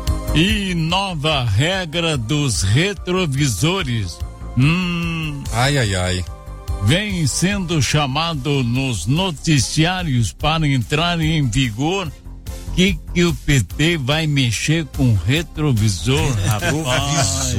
E nova regra dos retrovisores. Hum. Ai, ai, ai. Vem sendo chamado nos noticiários para entrar em vigor. Que que o P T vai mexer com retrovisor, rapaz?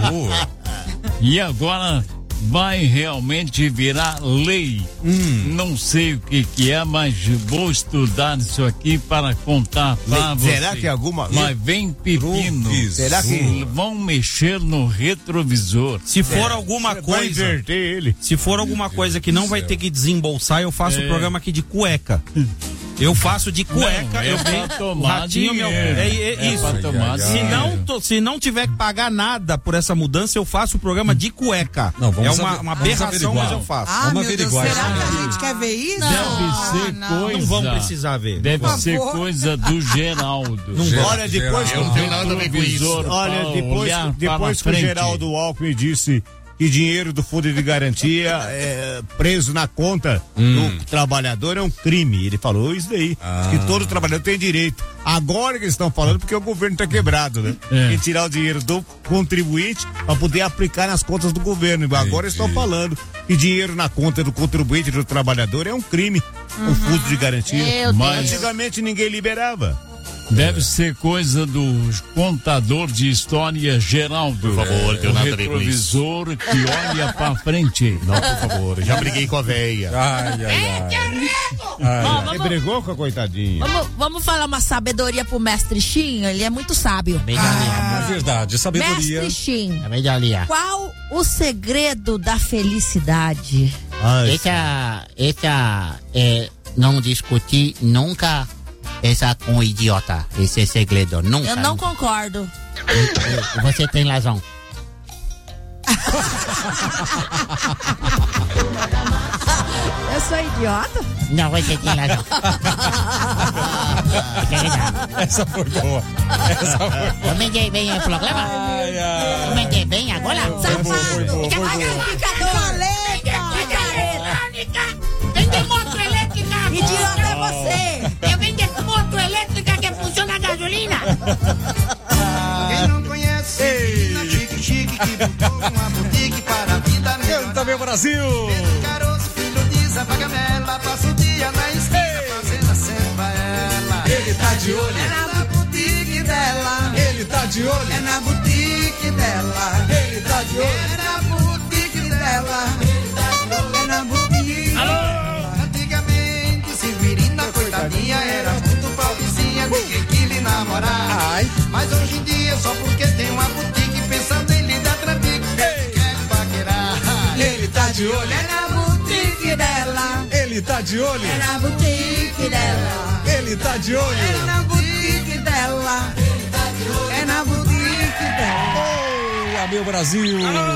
E agora vai realmente virar lei. Hum. Não sei o que que é, mas vou estudar isso aqui para contar para você. Será que alguma- Mas vem pepino. Retrovisor. Será que- vão mexer no retrovisor? Se for alguma Vou coisa. inverter ele. Se for alguma coisa que não vai ter que desembolsar, eu faço o É. programa aqui de cueca. Eu faço de cueca, Não, é eu pra venho. tomar O ratinho, meu. dinheiro. É, é É isso. pra tomar se, dinheiro. não, to- se não tiver que pagar nada por essa mudança, eu faço o programa de cueca. Não, vamos é uma, ave- uma vamos aberração, averiguar. mas eu faço. Ah, Vamos meu Deus, averiguar será isso que aí. a gente quer ver isso? Deve Ah, ser não. coisa. Não vamos precisar ver. Deve Por ser favor. coisa do Geraldo. Não Geraldo. Olha, depois que Eu não tenho nada a ver com isso. Retrovisor Olha, para depois, olhar depois que para o frente. Geraldo Alckmin disse que dinheiro do fundo de garantia é, preso na conta hum. do trabalhador é um crime. Ele falou isso daí, ah. que todo trabalhador tem direito. Agora que eles estão falando porque o governo está quebrado, né? É. E tirar o dinheiro do contribuinte para poder aplicar nas contas do governo. Agora eles estão falando que dinheiro na conta do contribuinte do trabalhador é um crime. Uhum. O fundo de garantia. Mas antigamente ninguém liberava. Deve ser coisa do contador de história Geraldo. Por favor, é, o retrovisor que olha pra frente. Não, por favor, já briguei com a véia. Ai, ai, ai. ai. Ó, vamos, Você brigou com a coitadinha? Vamos, vamos falar uma sabedoria pro mestre Shin, ele é muito sábio. Ah, é verdade, sabedoria. Mestre Shin, é qual o segredo da felicidade? Essa, essa, é, não discutir nunca essa com idiota, esse segredo, nunca. Eu não concordo. Você tem razão. Eu sou idiota? Não, você tem razão. Essa foi boa. Essa foi boa. Eu mandei bem o programa? Ai, ai. Eu mandei bem agora? Safado! Vende moto elétrica! Idiota é você! Eu vendo moto elétrica que funciona a gasolina! Quem não conhece a Chique Chique que botou uma boutique para a vida melhor. Canta, meu Brasil! Pedro Caroço, filho de Zapagamela, passa o dia na esquina fazendo a samba ela. Ele tá de olho! É na boutique dela! Ele tá de olho! É na boutique dela! Ele tá de olho! É na boutique dela! Ele tá de olho! É na boutique dela! Antigamente, Severina, coitadinha, era muito pobrezinha, ninguém que lhe namorar. Ai. Mas hoje em dia, só porque tem uma boutique, pensando em lhe dar trampique, quer paquerar. Ele tá de olho! É na boutique dela! Ele tá de olho! É na boutique dela! Ele tá de olho! É na boutique dela! Ele tá de olho! É na boutique dela! Olá, meu Brasil!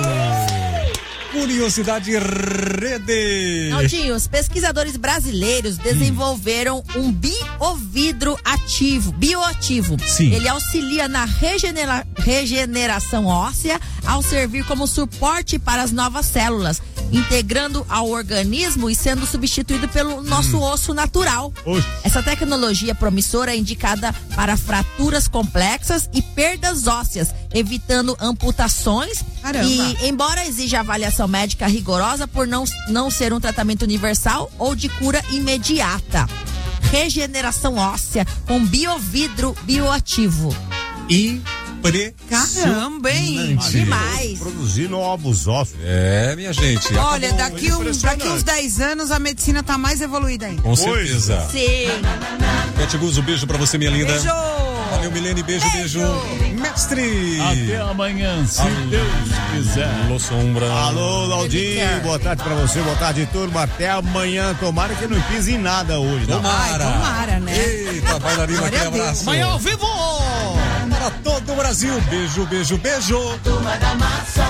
Curiosidade Rede. Naldinho, os pesquisadores brasileiros desenvolveram hum. um biovidro ativo, bioativo. Sim. Ele auxilia na regenera- regeneração óssea ao servir como suporte para as novas células, integrando ao organismo e sendo substituído pelo nosso hum. osso natural. Oxe. Essa tecnologia promissora é indicada para fraturas complexas e perdas ósseas, evitando amputações. Caramba. E, embora exija avaliação médica rigorosa por não, não ser um tratamento universal ou de cura imediata. Regeneração óssea com biovidro bioativo. Impressionante. Caramba, hein? Demais. Produzindo ovos ósseos. É, minha gente. Olha, acabou. daqui, um, daqui uns dez anos a medicina tá mais evoluída ainda. Com certeza. Sim. Bete Guzzo, um beijo pra você, minha linda. Beijo! Valeu, Milene, beijo, beijo. beijo. Mestre! Até amanhã, se Alô. Deus quiser. Alô, Sombra. Alô, Laudinho, boa tarde pra você, boa tarde, turma. Até amanhã, tomara que não pise em nada hoje. Não. Tomara. Ai, tomara, né? Eita, bailarina, aquele abraço. Amanhã ao vivo! Para todo o Brasil, beijo, beijo, beijo. Turma da Massa.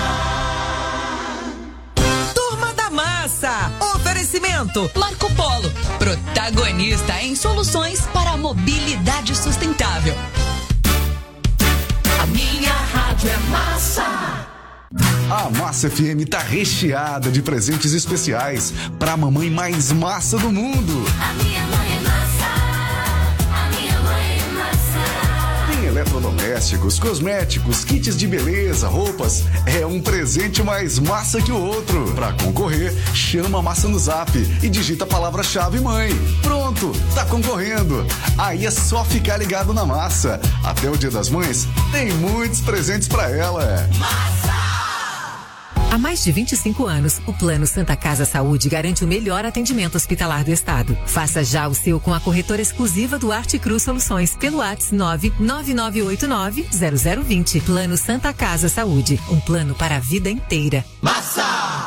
Turma da Massa. Oferecimento Marco Polo, protagonista em soluções para a mobilidade sustentável. A minha rádio é massa. A Massa F M tá recheada de presentes especiais pra mamãe mais massa do mundo. A minha mãe é massa. A minha mãe é massa. Tem eletrodomésticos, cosméticos, kits de beleza, roupas. É um presente mais massa que o outro. Pra concorrer, chama a Massa no Zap e digita a palavra-chave mãe. Pronto, tá concorrendo. Aí é só ficar ligado na Massa. Até o Dia das Mães, tem muitos presentes pra ela. Massa! Há mais de vinte e cinco anos, o Plano Santa Casa Saúde garante o melhor atendimento hospitalar do estado. Faça já o seu com a corretora exclusiva do Arte Cruz Soluções pelo WhatsApp nove nove nove oito nove zero zero dois zero. Plano Santa Casa Saúde, um plano para a vida inteira. Massa!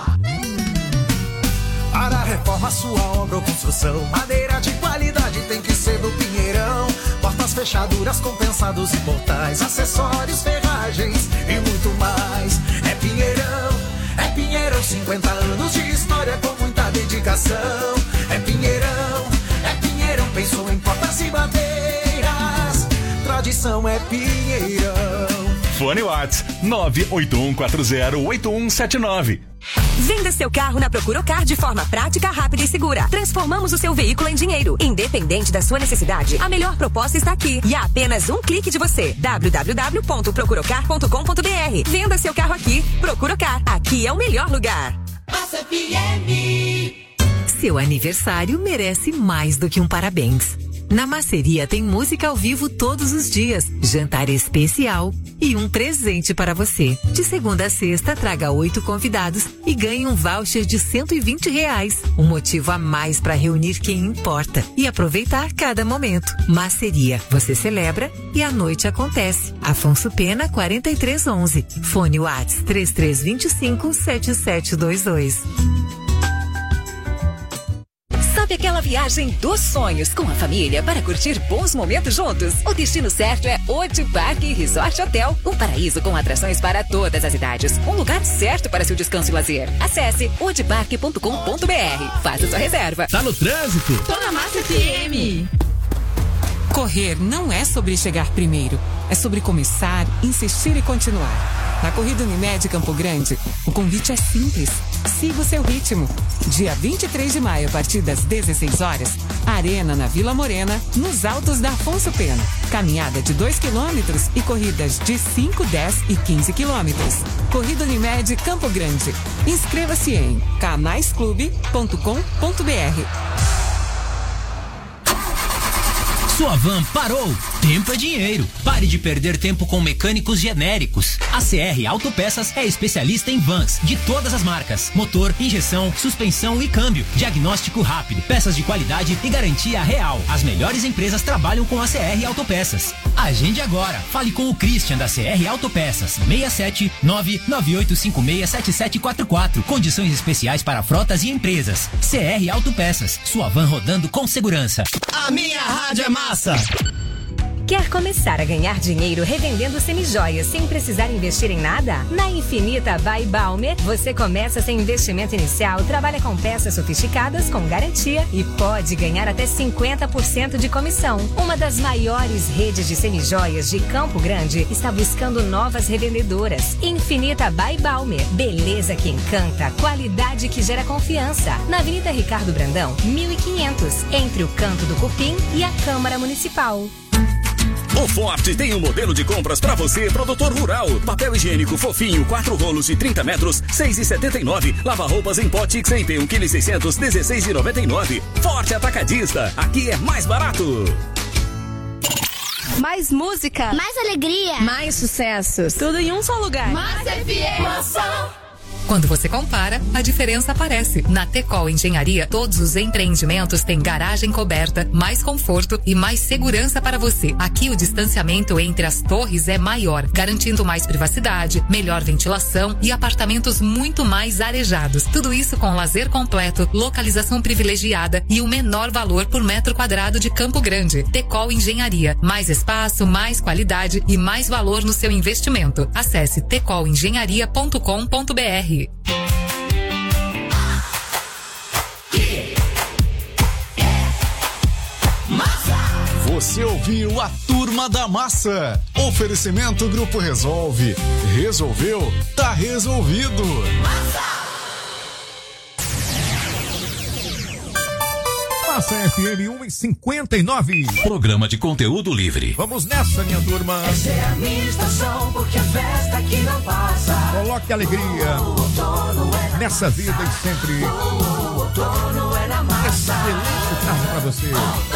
Para reforma, sua obra ou construção, madeira de qualidade tem que ser do Pinheirão. Portas, fechaduras, compensados e portais, acessórios, ferragens e muito mais. É Pinheirão, é Pinheirão, cinquenta anos de história com muita dedicação. É Pinheirão, é Pinheirão, pensou em portas e madeiras. Tradição é Pinheirão. Fone WhatsApp nove oito um quatro zero oito um sete nove. Venda seu carro na Procuracar de forma prática, rápida e segura. Transformamos o seu veículo em dinheiro. Independente da sua necessidade, a melhor proposta está aqui e a apenas um clique de você. w w w ponto procuracar ponto com ponto b r. Venda seu carro aqui. Procuracar. Aqui é o melhor lugar. Massa F M. Seu aniversário merece mais do que um parabéns. Na Maceria tem música ao vivo todos os dias, jantar especial e um presente para você. De segunda a sexta, traga oito convidados e ganhe um voucher de cento e vinte reais. Um motivo a mais para reunir quem importa e aproveitar cada momento. Maceria, você celebra e a noite acontece. Afonso Pena, quarenta e três onze. Fone WhatsApp três três dois cinco sete sete dois dois. Sabe aquela viagem dos sonhos com a família para curtir bons momentos juntos? O destino certo é Odi Parque Resort Hotel, um paraíso com atrações para todas as idades. Um lugar certo para seu descanso e lazer. Acesse odi parque ponto com ponto b r. Faça sua reserva. Tá no trânsito? Tô na Massa F M. Correr não é sobre chegar primeiro, é sobre começar, insistir e continuar. Na Corrida Unimed Campo Grande, o convite é simples. Siga o seu ritmo. Dia vinte e três de maio, a partir das dezesseis horas, Arena na Vila Morena, nos Altos da Afonso Pena. Caminhada de dois quilômetros e corridas de cinco, dez e quinze quilômetros. Corrida Unimed Campo Grande. Inscreva-se em canais clube ponto com ponto b r. Sua van parou? Tempo é dinheiro. Pare de perder tempo com mecânicos genéricos. A C R Autopeças é especialista em vans de todas as marcas. Motor, injeção, suspensão e câmbio. Diagnóstico rápido, peças de qualidade e garantia real. As melhores empresas trabalham com a C R Autopeças. Agende agora. Fale com o Christian da C R Autopeças. seis sete nove nove oito cinco seis sete sete quatro quatro. Condições especiais para frotas e empresas. C R Autopeças. Sua van rodando com segurança. A minha rádio é massa. Quer começar a ganhar dinheiro revendendo semijoias sem precisar investir em nada? Na Infinita by Balmer, você começa sem investimento inicial, trabalha com peças sofisticadas com garantia e pode ganhar até cinquenta por cento de comissão. Uma das maiores redes de semijoias de Campo Grande está buscando novas revendedoras. Infinita by Balmer, beleza que encanta, qualidade que gera confiança. Na Avenida Ricardo Brandão, mil e quinhentos, entre o Canto do Cupim e a Câmara Municipal. O Forte tem um modelo de compras para você, produtor rural. Papel higiênico fofinho, quatro rolos de trinta metros, seis e setenta e nove. Lava roupas em pote X M P, um quilo e seiscentos, dezesseis e noventa e nove. Forte Atacadista, aqui é mais barato. Mais música, mais alegria, mais sucessos. Tudo em um só lugar. Massa F M. Massa. Quando você compara, a diferença aparece. Na Tecol Engenharia, todos os empreendimentos têm garagem coberta, mais conforto e mais segurança para você. Aqui o distanciamento entre as torres é maior, garantindo mais privacidade, melhor ventilação e apartamentos muito mais arejados. Tudo isso com lazer completo, localização privilegiada e o menor valor por metro quadrado de Campo Grande. Tecol Engenharia, mais espaço, mais qualidade e mais valor no seu investimento. Acesse tecol engenharia ponto com ponto b r. Você ouviu a Turma da Massa. Oferecimento Grupo Resolve. Resolveu? Tá resolvido. Massa F M um e cinquenta e nove. Programa de conteúdo livre. Vamos nessa, minha turma. Essa é a minha estação, porque a festa aqui não passa. Coloque alegria é nessa vida e sempre. O outono é na massa. Excelente tarde pra você.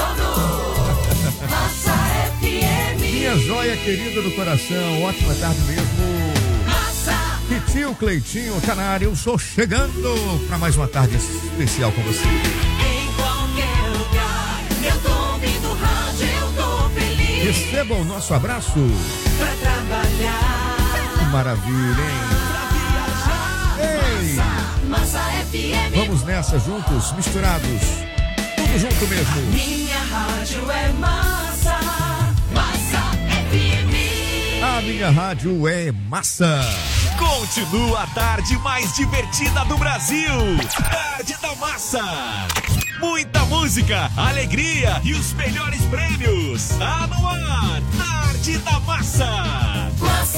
Massa F M. Minha joia querida do coração, ótima tarde mesmo. Massa. E tio Cleitinho Canário, eu estou chegando para mais uma tarde especial com você. Eu tô ouvindo rádio, eu tô feliz. Receba o nosso abraço. Pra trabalhar. Que maravilha, hein? Pra viajar. Ei! Massa, Massa F M. Vamos nessa juntos, misturados. Tudo junto mesmo. Minha rádio é massa. Massa F M. A minha rádio é massa. Continua a tarde mais divertida do Brasil. Tarde da Massa. Muita música, alegria e os melhores prêmios. Tá no ar, Tarde da Massa. Massa.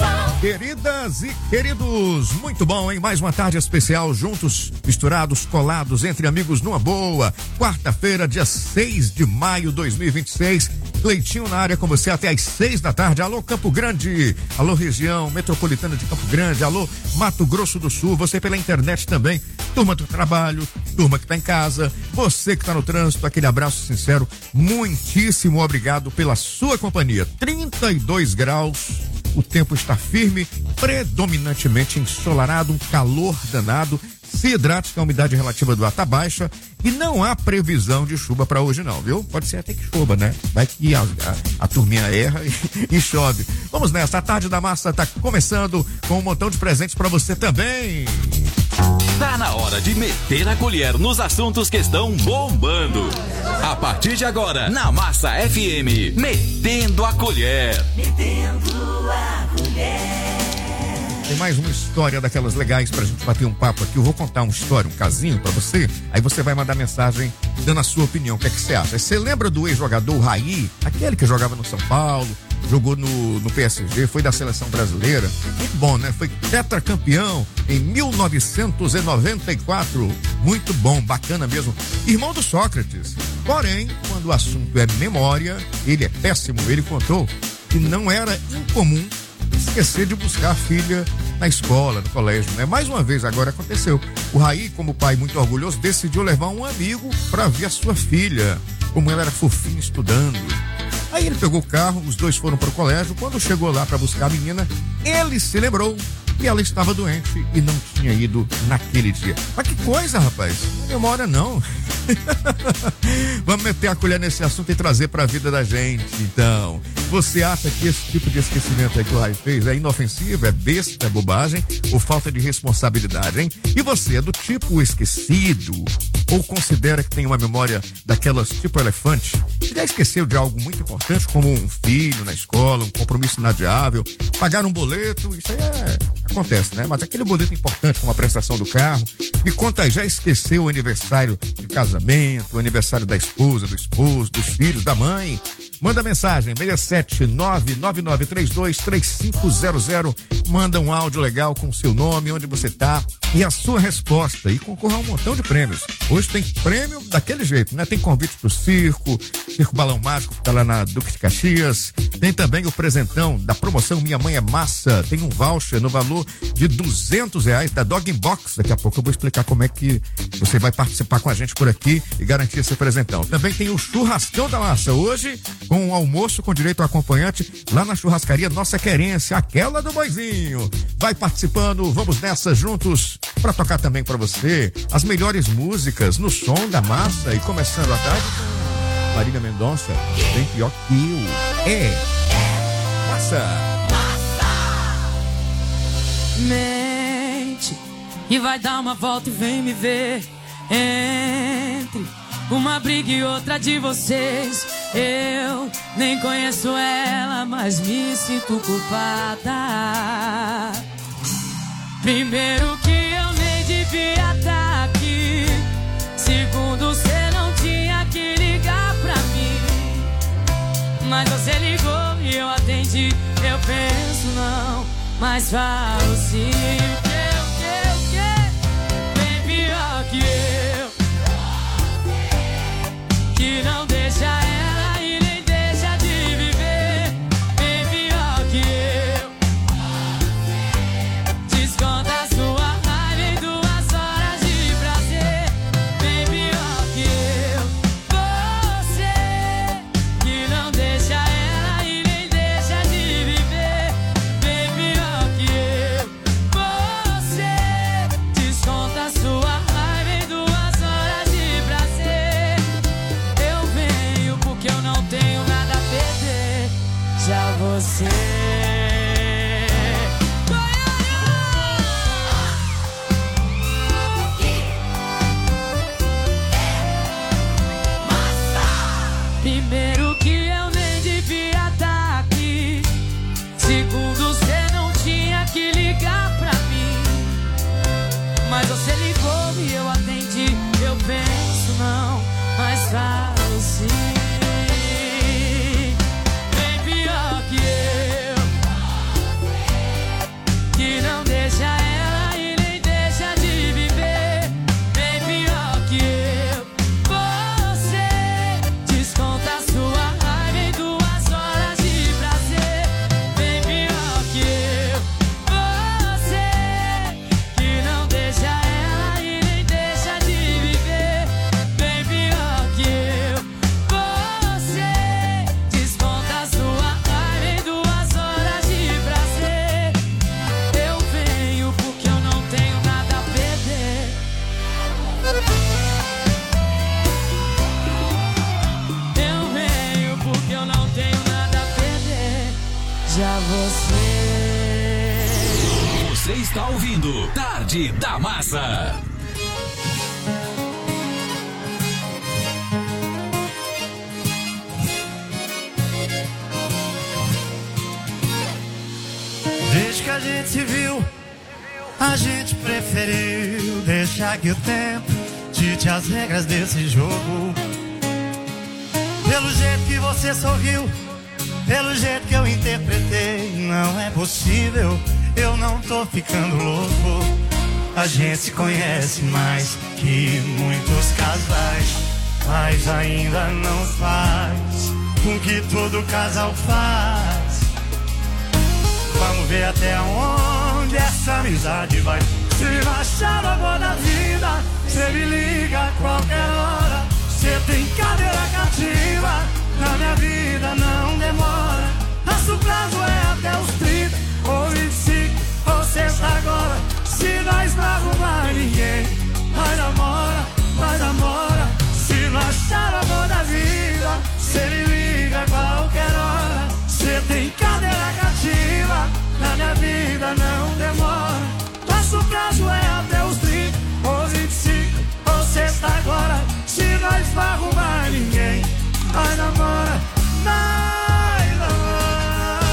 Queridas e queridos, muito bom, hein? Mais uma tarde especial, juntos, misturados, colados, entre amigos numa boa. Quarta-feira, dia seis de maio de dois mil e vinte e seis. Cleitinho na área com você até às seis da tarde. Alô, Campo Grande. Alô, região metropolitana de Campo Grande. Alô, Mato Grosso do Sul. Você pela internet também. Turma do trabalho, turma que tá em casa. Você que tá no trânsito, aquele abraço sincero. Muitíssimo obrigado pela sua companhia. trinta e dois graus. O tempo está firme, predominantemente ensolarado, um calor danado. Se hidrate, que a umidade relativa do ar tá baixa e não há previsão de chuva para hoje não, viu? Pode ser até que chova, né? Vai que a, a, a turminha erra e, e chove. Vamos nessa, a Tarde da Massa tá começando com um montão de presentes para você também. Tá na hora de meter a colher nos assuntos que estão bombando. A partir de agora, na Massa F M, Metendo a Colher. Metendo a colher. Tem mais uma história daquelas legais pra gente bater um papo aqui. Eu vou contar uma história, um casinho pra você. Aí você vai mandar mensagem dando a sua opinião. O que é que você acha? Você lembra do ex-jogador Raí? Aquele que jogava no São Paulo, jogou no, no P S G, foi da seleção brasileira. Muito bom, né? Foi tetracampeão em mil novecentos e noventa e quatro. Muito bom, bacana mesmo. Irmão do Sócrates. Porém, quando o assunto é memória, ele é péssimo. Ele contou que não era incomum esquecer de buscar a filha na escola, no colégio, né? Mais uma vez agora aconteceu. O Raí, como pai muito orgulhoso, decidiu levar um amigo para ver a sua filha, como ela era fofinha estudando. Aí ele pegou o carro, os dois foram para o colégio. Quando chegou lá para buscar a menina, ele se lembrou que ela estava doente e não tinha ido naquele dia. Mas que coisa, rapaz, não demora não. Vamos meter a colher nesse assunto e trazer para a vida da gente. Então, você acha que esse tipo de esquecimento aí que o Raí fez é inofensivo, é besta, é bobagem ou falta de responsabilidade, hein? E você é do tipo esquecido ou considera que tem uma memória daquelas tipo elefante? Você já esqueceu de algo muito importante, como um filho na escola, um compromisso inadiável, pagar um boleto? Isso aí é, acontece, né? Mas aquele boleto importante, como a prestação do carro. Me conta aí, já esqueceu o aniversário de casamento, o aniversário da esposa, do esposo, dos filhos, da mãe? Manda mensagem, seis sete nove nove nove três dois três cinco zero zero. Manda um áudio legal com o seu nome, onde você tá e a sua resposta. E concorra a um montão de prêmios. Hoje tem prêmio daquele jeito, né? Tem convite pro circo, Circo Balão Mágico, que tá lá na Duque de Caxias. Tem também o presentão da promoção Minha Mãe é Massa. Tem um voucher no valor de duzentos reais da Dog Box. Daqui a pouco eu vou explicar como é que você vai participar com a gente por aqui e garantir esse presentão. Também tem o Churrascão da Massa. Hoje, com um almoço com direito ao acompanhante lá na churrascaria Nossa Querência, aquela do Boizinho. Vai participando, vamos nessa juntos para tocar também para você as melhores músicas no som da Massa. E começando a tarde com Marília Mendonça, bem pior que eu. É Massa. Mente e vai dar uma volta e vem me ver. Entre uma briga e outra de vocês, eu nem conheço ela, mas me sinto culpada. Primeiro que eu nem devia estar aqui. Segundo, você não tinha que ligar pra mim. Mas você ligou e eu atendi. Eu penso não, mas falo sim. O que, o que, o que? Bem pior que eu, que não deixa ela e nem deixa de viver. Bem pior que eu, desconta sua raiva em duas horas de prazer. Bem pior que eu, você que não deixa ela e nem deixa de viver. Bem pior que eu, você desconta sua raiva em duas horas de prazer. Eu venho porque eu não tenho nada a perder. Já você primeiro que eu nem devia estar aqui. Segundo, você não tinha que ligar pra mim. Mas você ligou e eu atendi. Eu penso não, mas falo sim. Bem pior que eu, Já você. Você está ouvindo Tarde da Massa. Desde que a gente se viu, a gente preferiu deixar que o tempo dite as regras desse jogo. Pelo jeito que você sorriu, pelo jeito que eu interpretei, não é possível, eu não tô ficando louco. A gente se conhece mais que muitos casais, mas ainda não faz o que todo casal faz. Vamos ver até onde essa amizade vai. Se não achar o amor da vida, cê me liga a qualquer hora. Cê tem cadeira cativa, na minha vida não demora. Nosso prazo é até os trinta ou vinte e cinco ou sexta agora. Se nós não arrumar ninguém, vai namora, vai namora. Se não achar o amor da vida, cê me liga a qualquer hora. Cê tem cadeira cativa, na minha vida não demora. Nosso prazo é até os trinta ou vinte e cinco ou sexta agora. Se nós não arrumar ninguém, nós namora, nós namora.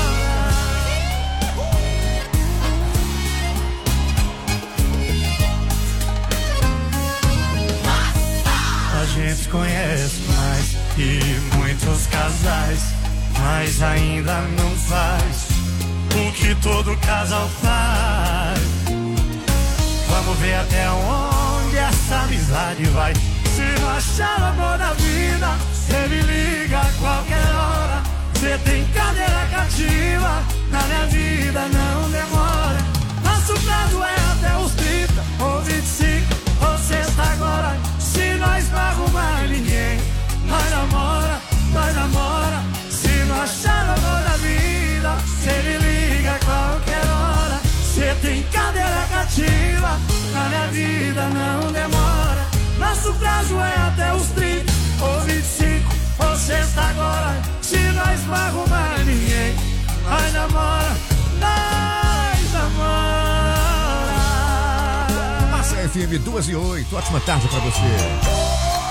A gente se conhece mais que muitos casais, mas ainda não faz o que todo casal faz. Vamos ver até onde essa amizade vai. Se não achar o amor da vida, cê me liga a qualquer hora. Cê tem cadeira cativa, na minha vida não demora. Nosso prazo é até os trinta ou vinte e cinco ou sexta agora. Se nós não arrumar ninguém, nós namora, nós namora. Se não achar o amor da vida, cê me liga a qualquer hora. Cê tem cadeira cativa, na minha vida não demora. Nosso prazo é até os trinta ou vinte e cinco ou sexta agora. Se nós não arrumar ninguém, nós namora, nós namora. Massa F M duas e oito, ótima tarde pra você.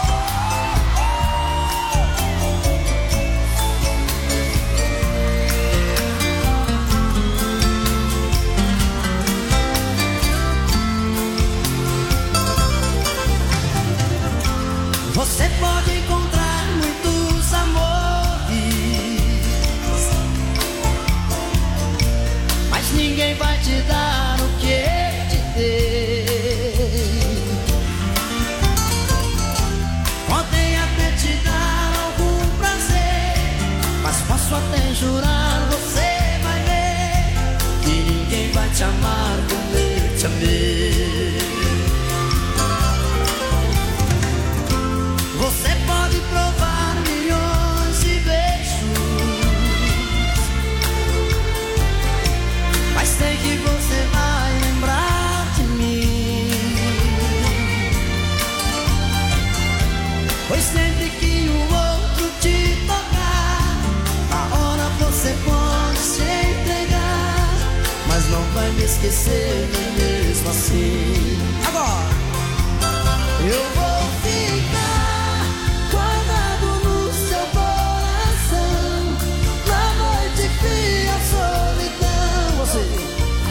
Você pode encontrar muitos amores, mas ninguém vai te dar o que ele te deu. Podem até te dar algum prazer, mas posso até jurar, você vai ver que ninguém vai te amar como eu te amei. Você pode provar milhões de beijos, mas sei que você vai lembrar de mim. Pois sempre que o outro te tocar, na hora você pode se entregar, mas não vai me esquecer nem mesmo assim. Agora eu vou ficar e a solidão, você.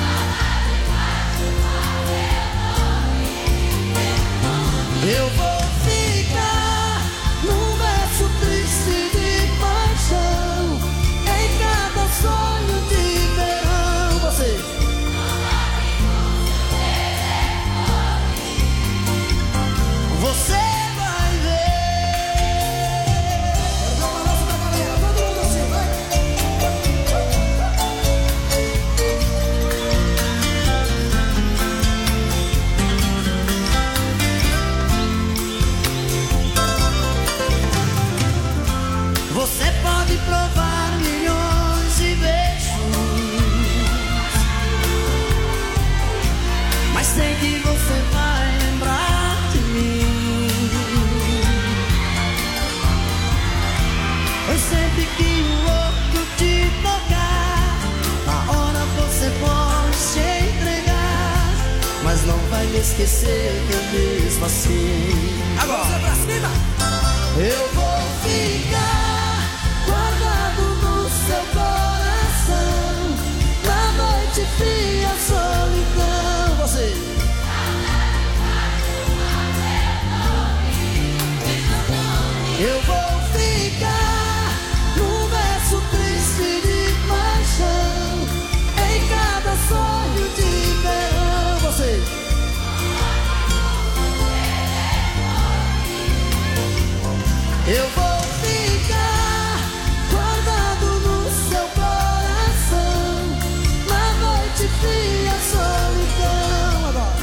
Eu vou ficar num verso triste de paixão, em cada sonho de verão, você. Você me esquecer mesmo assim. Agora pra cima. Eu vou ficar guardado no seu coração, na noite fria, solidão. Você. Eu vou ficar num verso triste de paixão, em cada sonho de verão. Você. Eu vou ficar guardado no seu coração, na noite fria, solidão. Agora.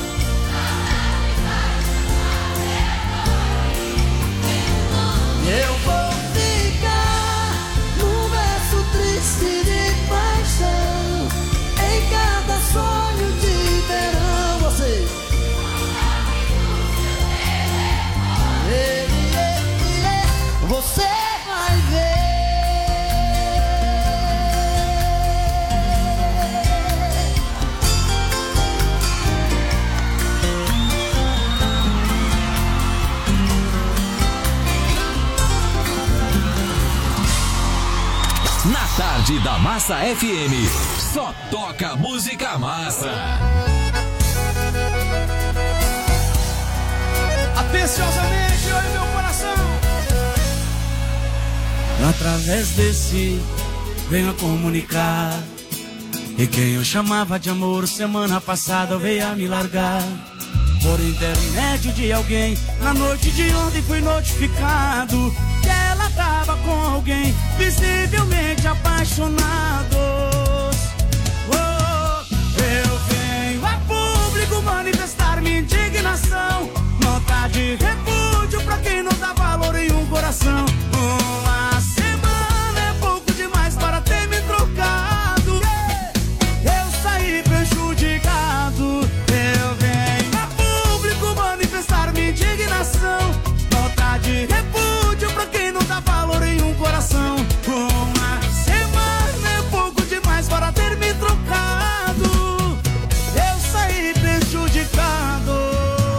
Eu vou ficar num verso triste de paixão, em cada sonho de verão. Você. Você vai ver. Na tarde da Massa F M, só toca música massa. Atenciosamente, oi meu coração. Através desse venho a comunicar que quem eu chamava de amor semana passada veio a me largar. Por intermédio de alguém, na noite de ontem fui notificado que ela tava com alguém visivelmente apaixonados. Oh, eu venho a público manifestar minha indignação, nota de repúdio pra quem não dá valor em um coração. Uma semana é pouco demais para ter me trocado. Eu saí prejudicado. Eu venho a público manifestar minha indignação, nota de repúdio pra quem não dá valor em um coração. Uma semana é pouco demais para ter me trocado. Eu saí prejudicado.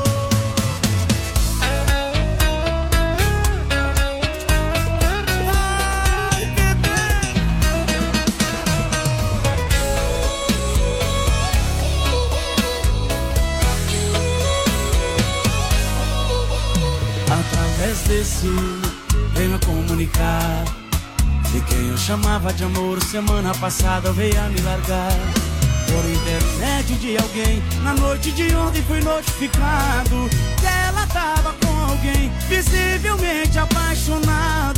Através desse venho a comunicar que quem eu chamava de amor semana passada veio a me largar. Por intermédio de alguém, na noite de ontem fui notificado que ela tava com alguém visivelmente apaixonados.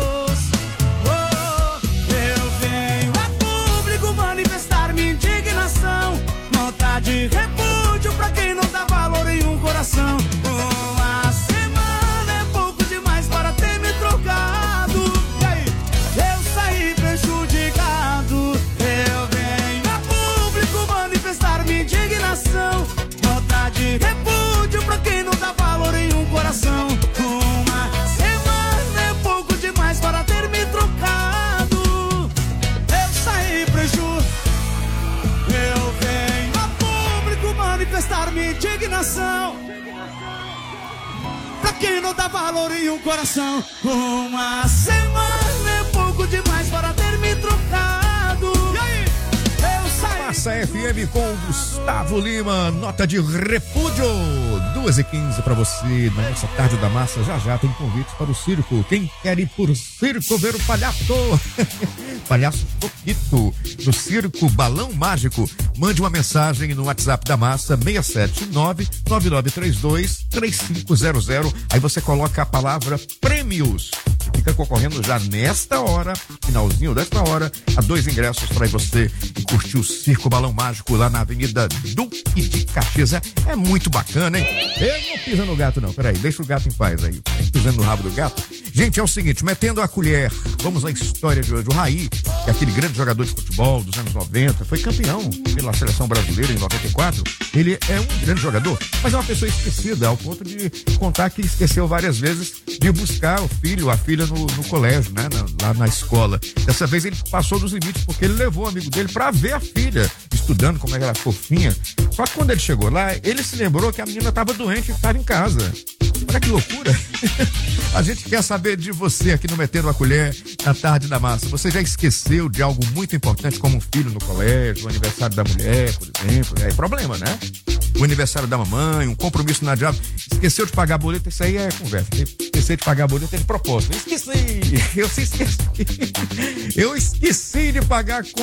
Oh, eu venho a público manifestar minha indignação, nota de repúdio pra quem não dá valor em um coração. Uma semana é pouco demais para ter me trocado. E aí? Eu saí prejudicado. Eu venho a público manifestar minha indignação, nota de repúdio pra quem não dá valor em um coração. Uma semana é pouco demais para ter me trocado. Eu saí prejudicado. Eu venho a público manifestar minha indignação, pra quem não dá valor em um coração. Uma semana é pouco demais para ter me trocado. E aí? Eu saí. Massa F M com Gustavo Lima, nota de repúdio. duas e quinze pra você, na nossa tarde da massa. Já já tem convites para o circo. Quem quer ir por circo ver o palhaço? Palhaço Toquito, do circo Balão Mágico. Mande uma mensagem no WhatsApp da massa, seis sete nove, nove nove três dois, três cinco zero zero. Aí você coloca a palavra prêmios. Fica concorrendo já nesta hora, finalzinho desta hora, a dois ingressos para você curtir o Circo Balão Mágico lá na Avenida Duque de Caxias. É, é muito bacana, hein? Ele não pisa no gato, não. Peraí, deixa o gato em paz aí. Pisando no rabo do gato. Gente, é o seguinte, metendo a colher, vamos à história de hoje. O Raí, que é aquele grande jogador de futebol dos anos noventa, foi campeão pela seleção brasileira em noventa e quatro. Ele é um grande jogador, mas é uma pessoa esquecida, ao ponto de contar que esqueceu várias vezes de buscar o filho, a filha no, no colégio, né? Na, lá na escola. Dessa vez ele passou dos limites, porque ele levou o amigo dele pra ver a filha, estudando como é que era fofinha. Só que quando ele chegou lá, ele se lembrou que a menina estava doente e estava em casa. Olha que loucura. A gente quer saber de você aqui no Metendo a Colher, na Tarde da Massa. Você já esqueceu de algo muito importante, como um filho no colégio, o aniversário da mulher, por exemplo? É problema, né? O aniversário da mamãe, um compromisso na diabo. Esqueceu de pagar boleto, isso aí é conversa. Esqueceu de pagar boleto é de propósito. Eu esqueci. Eu se esqueci. Eu esqueci de pagar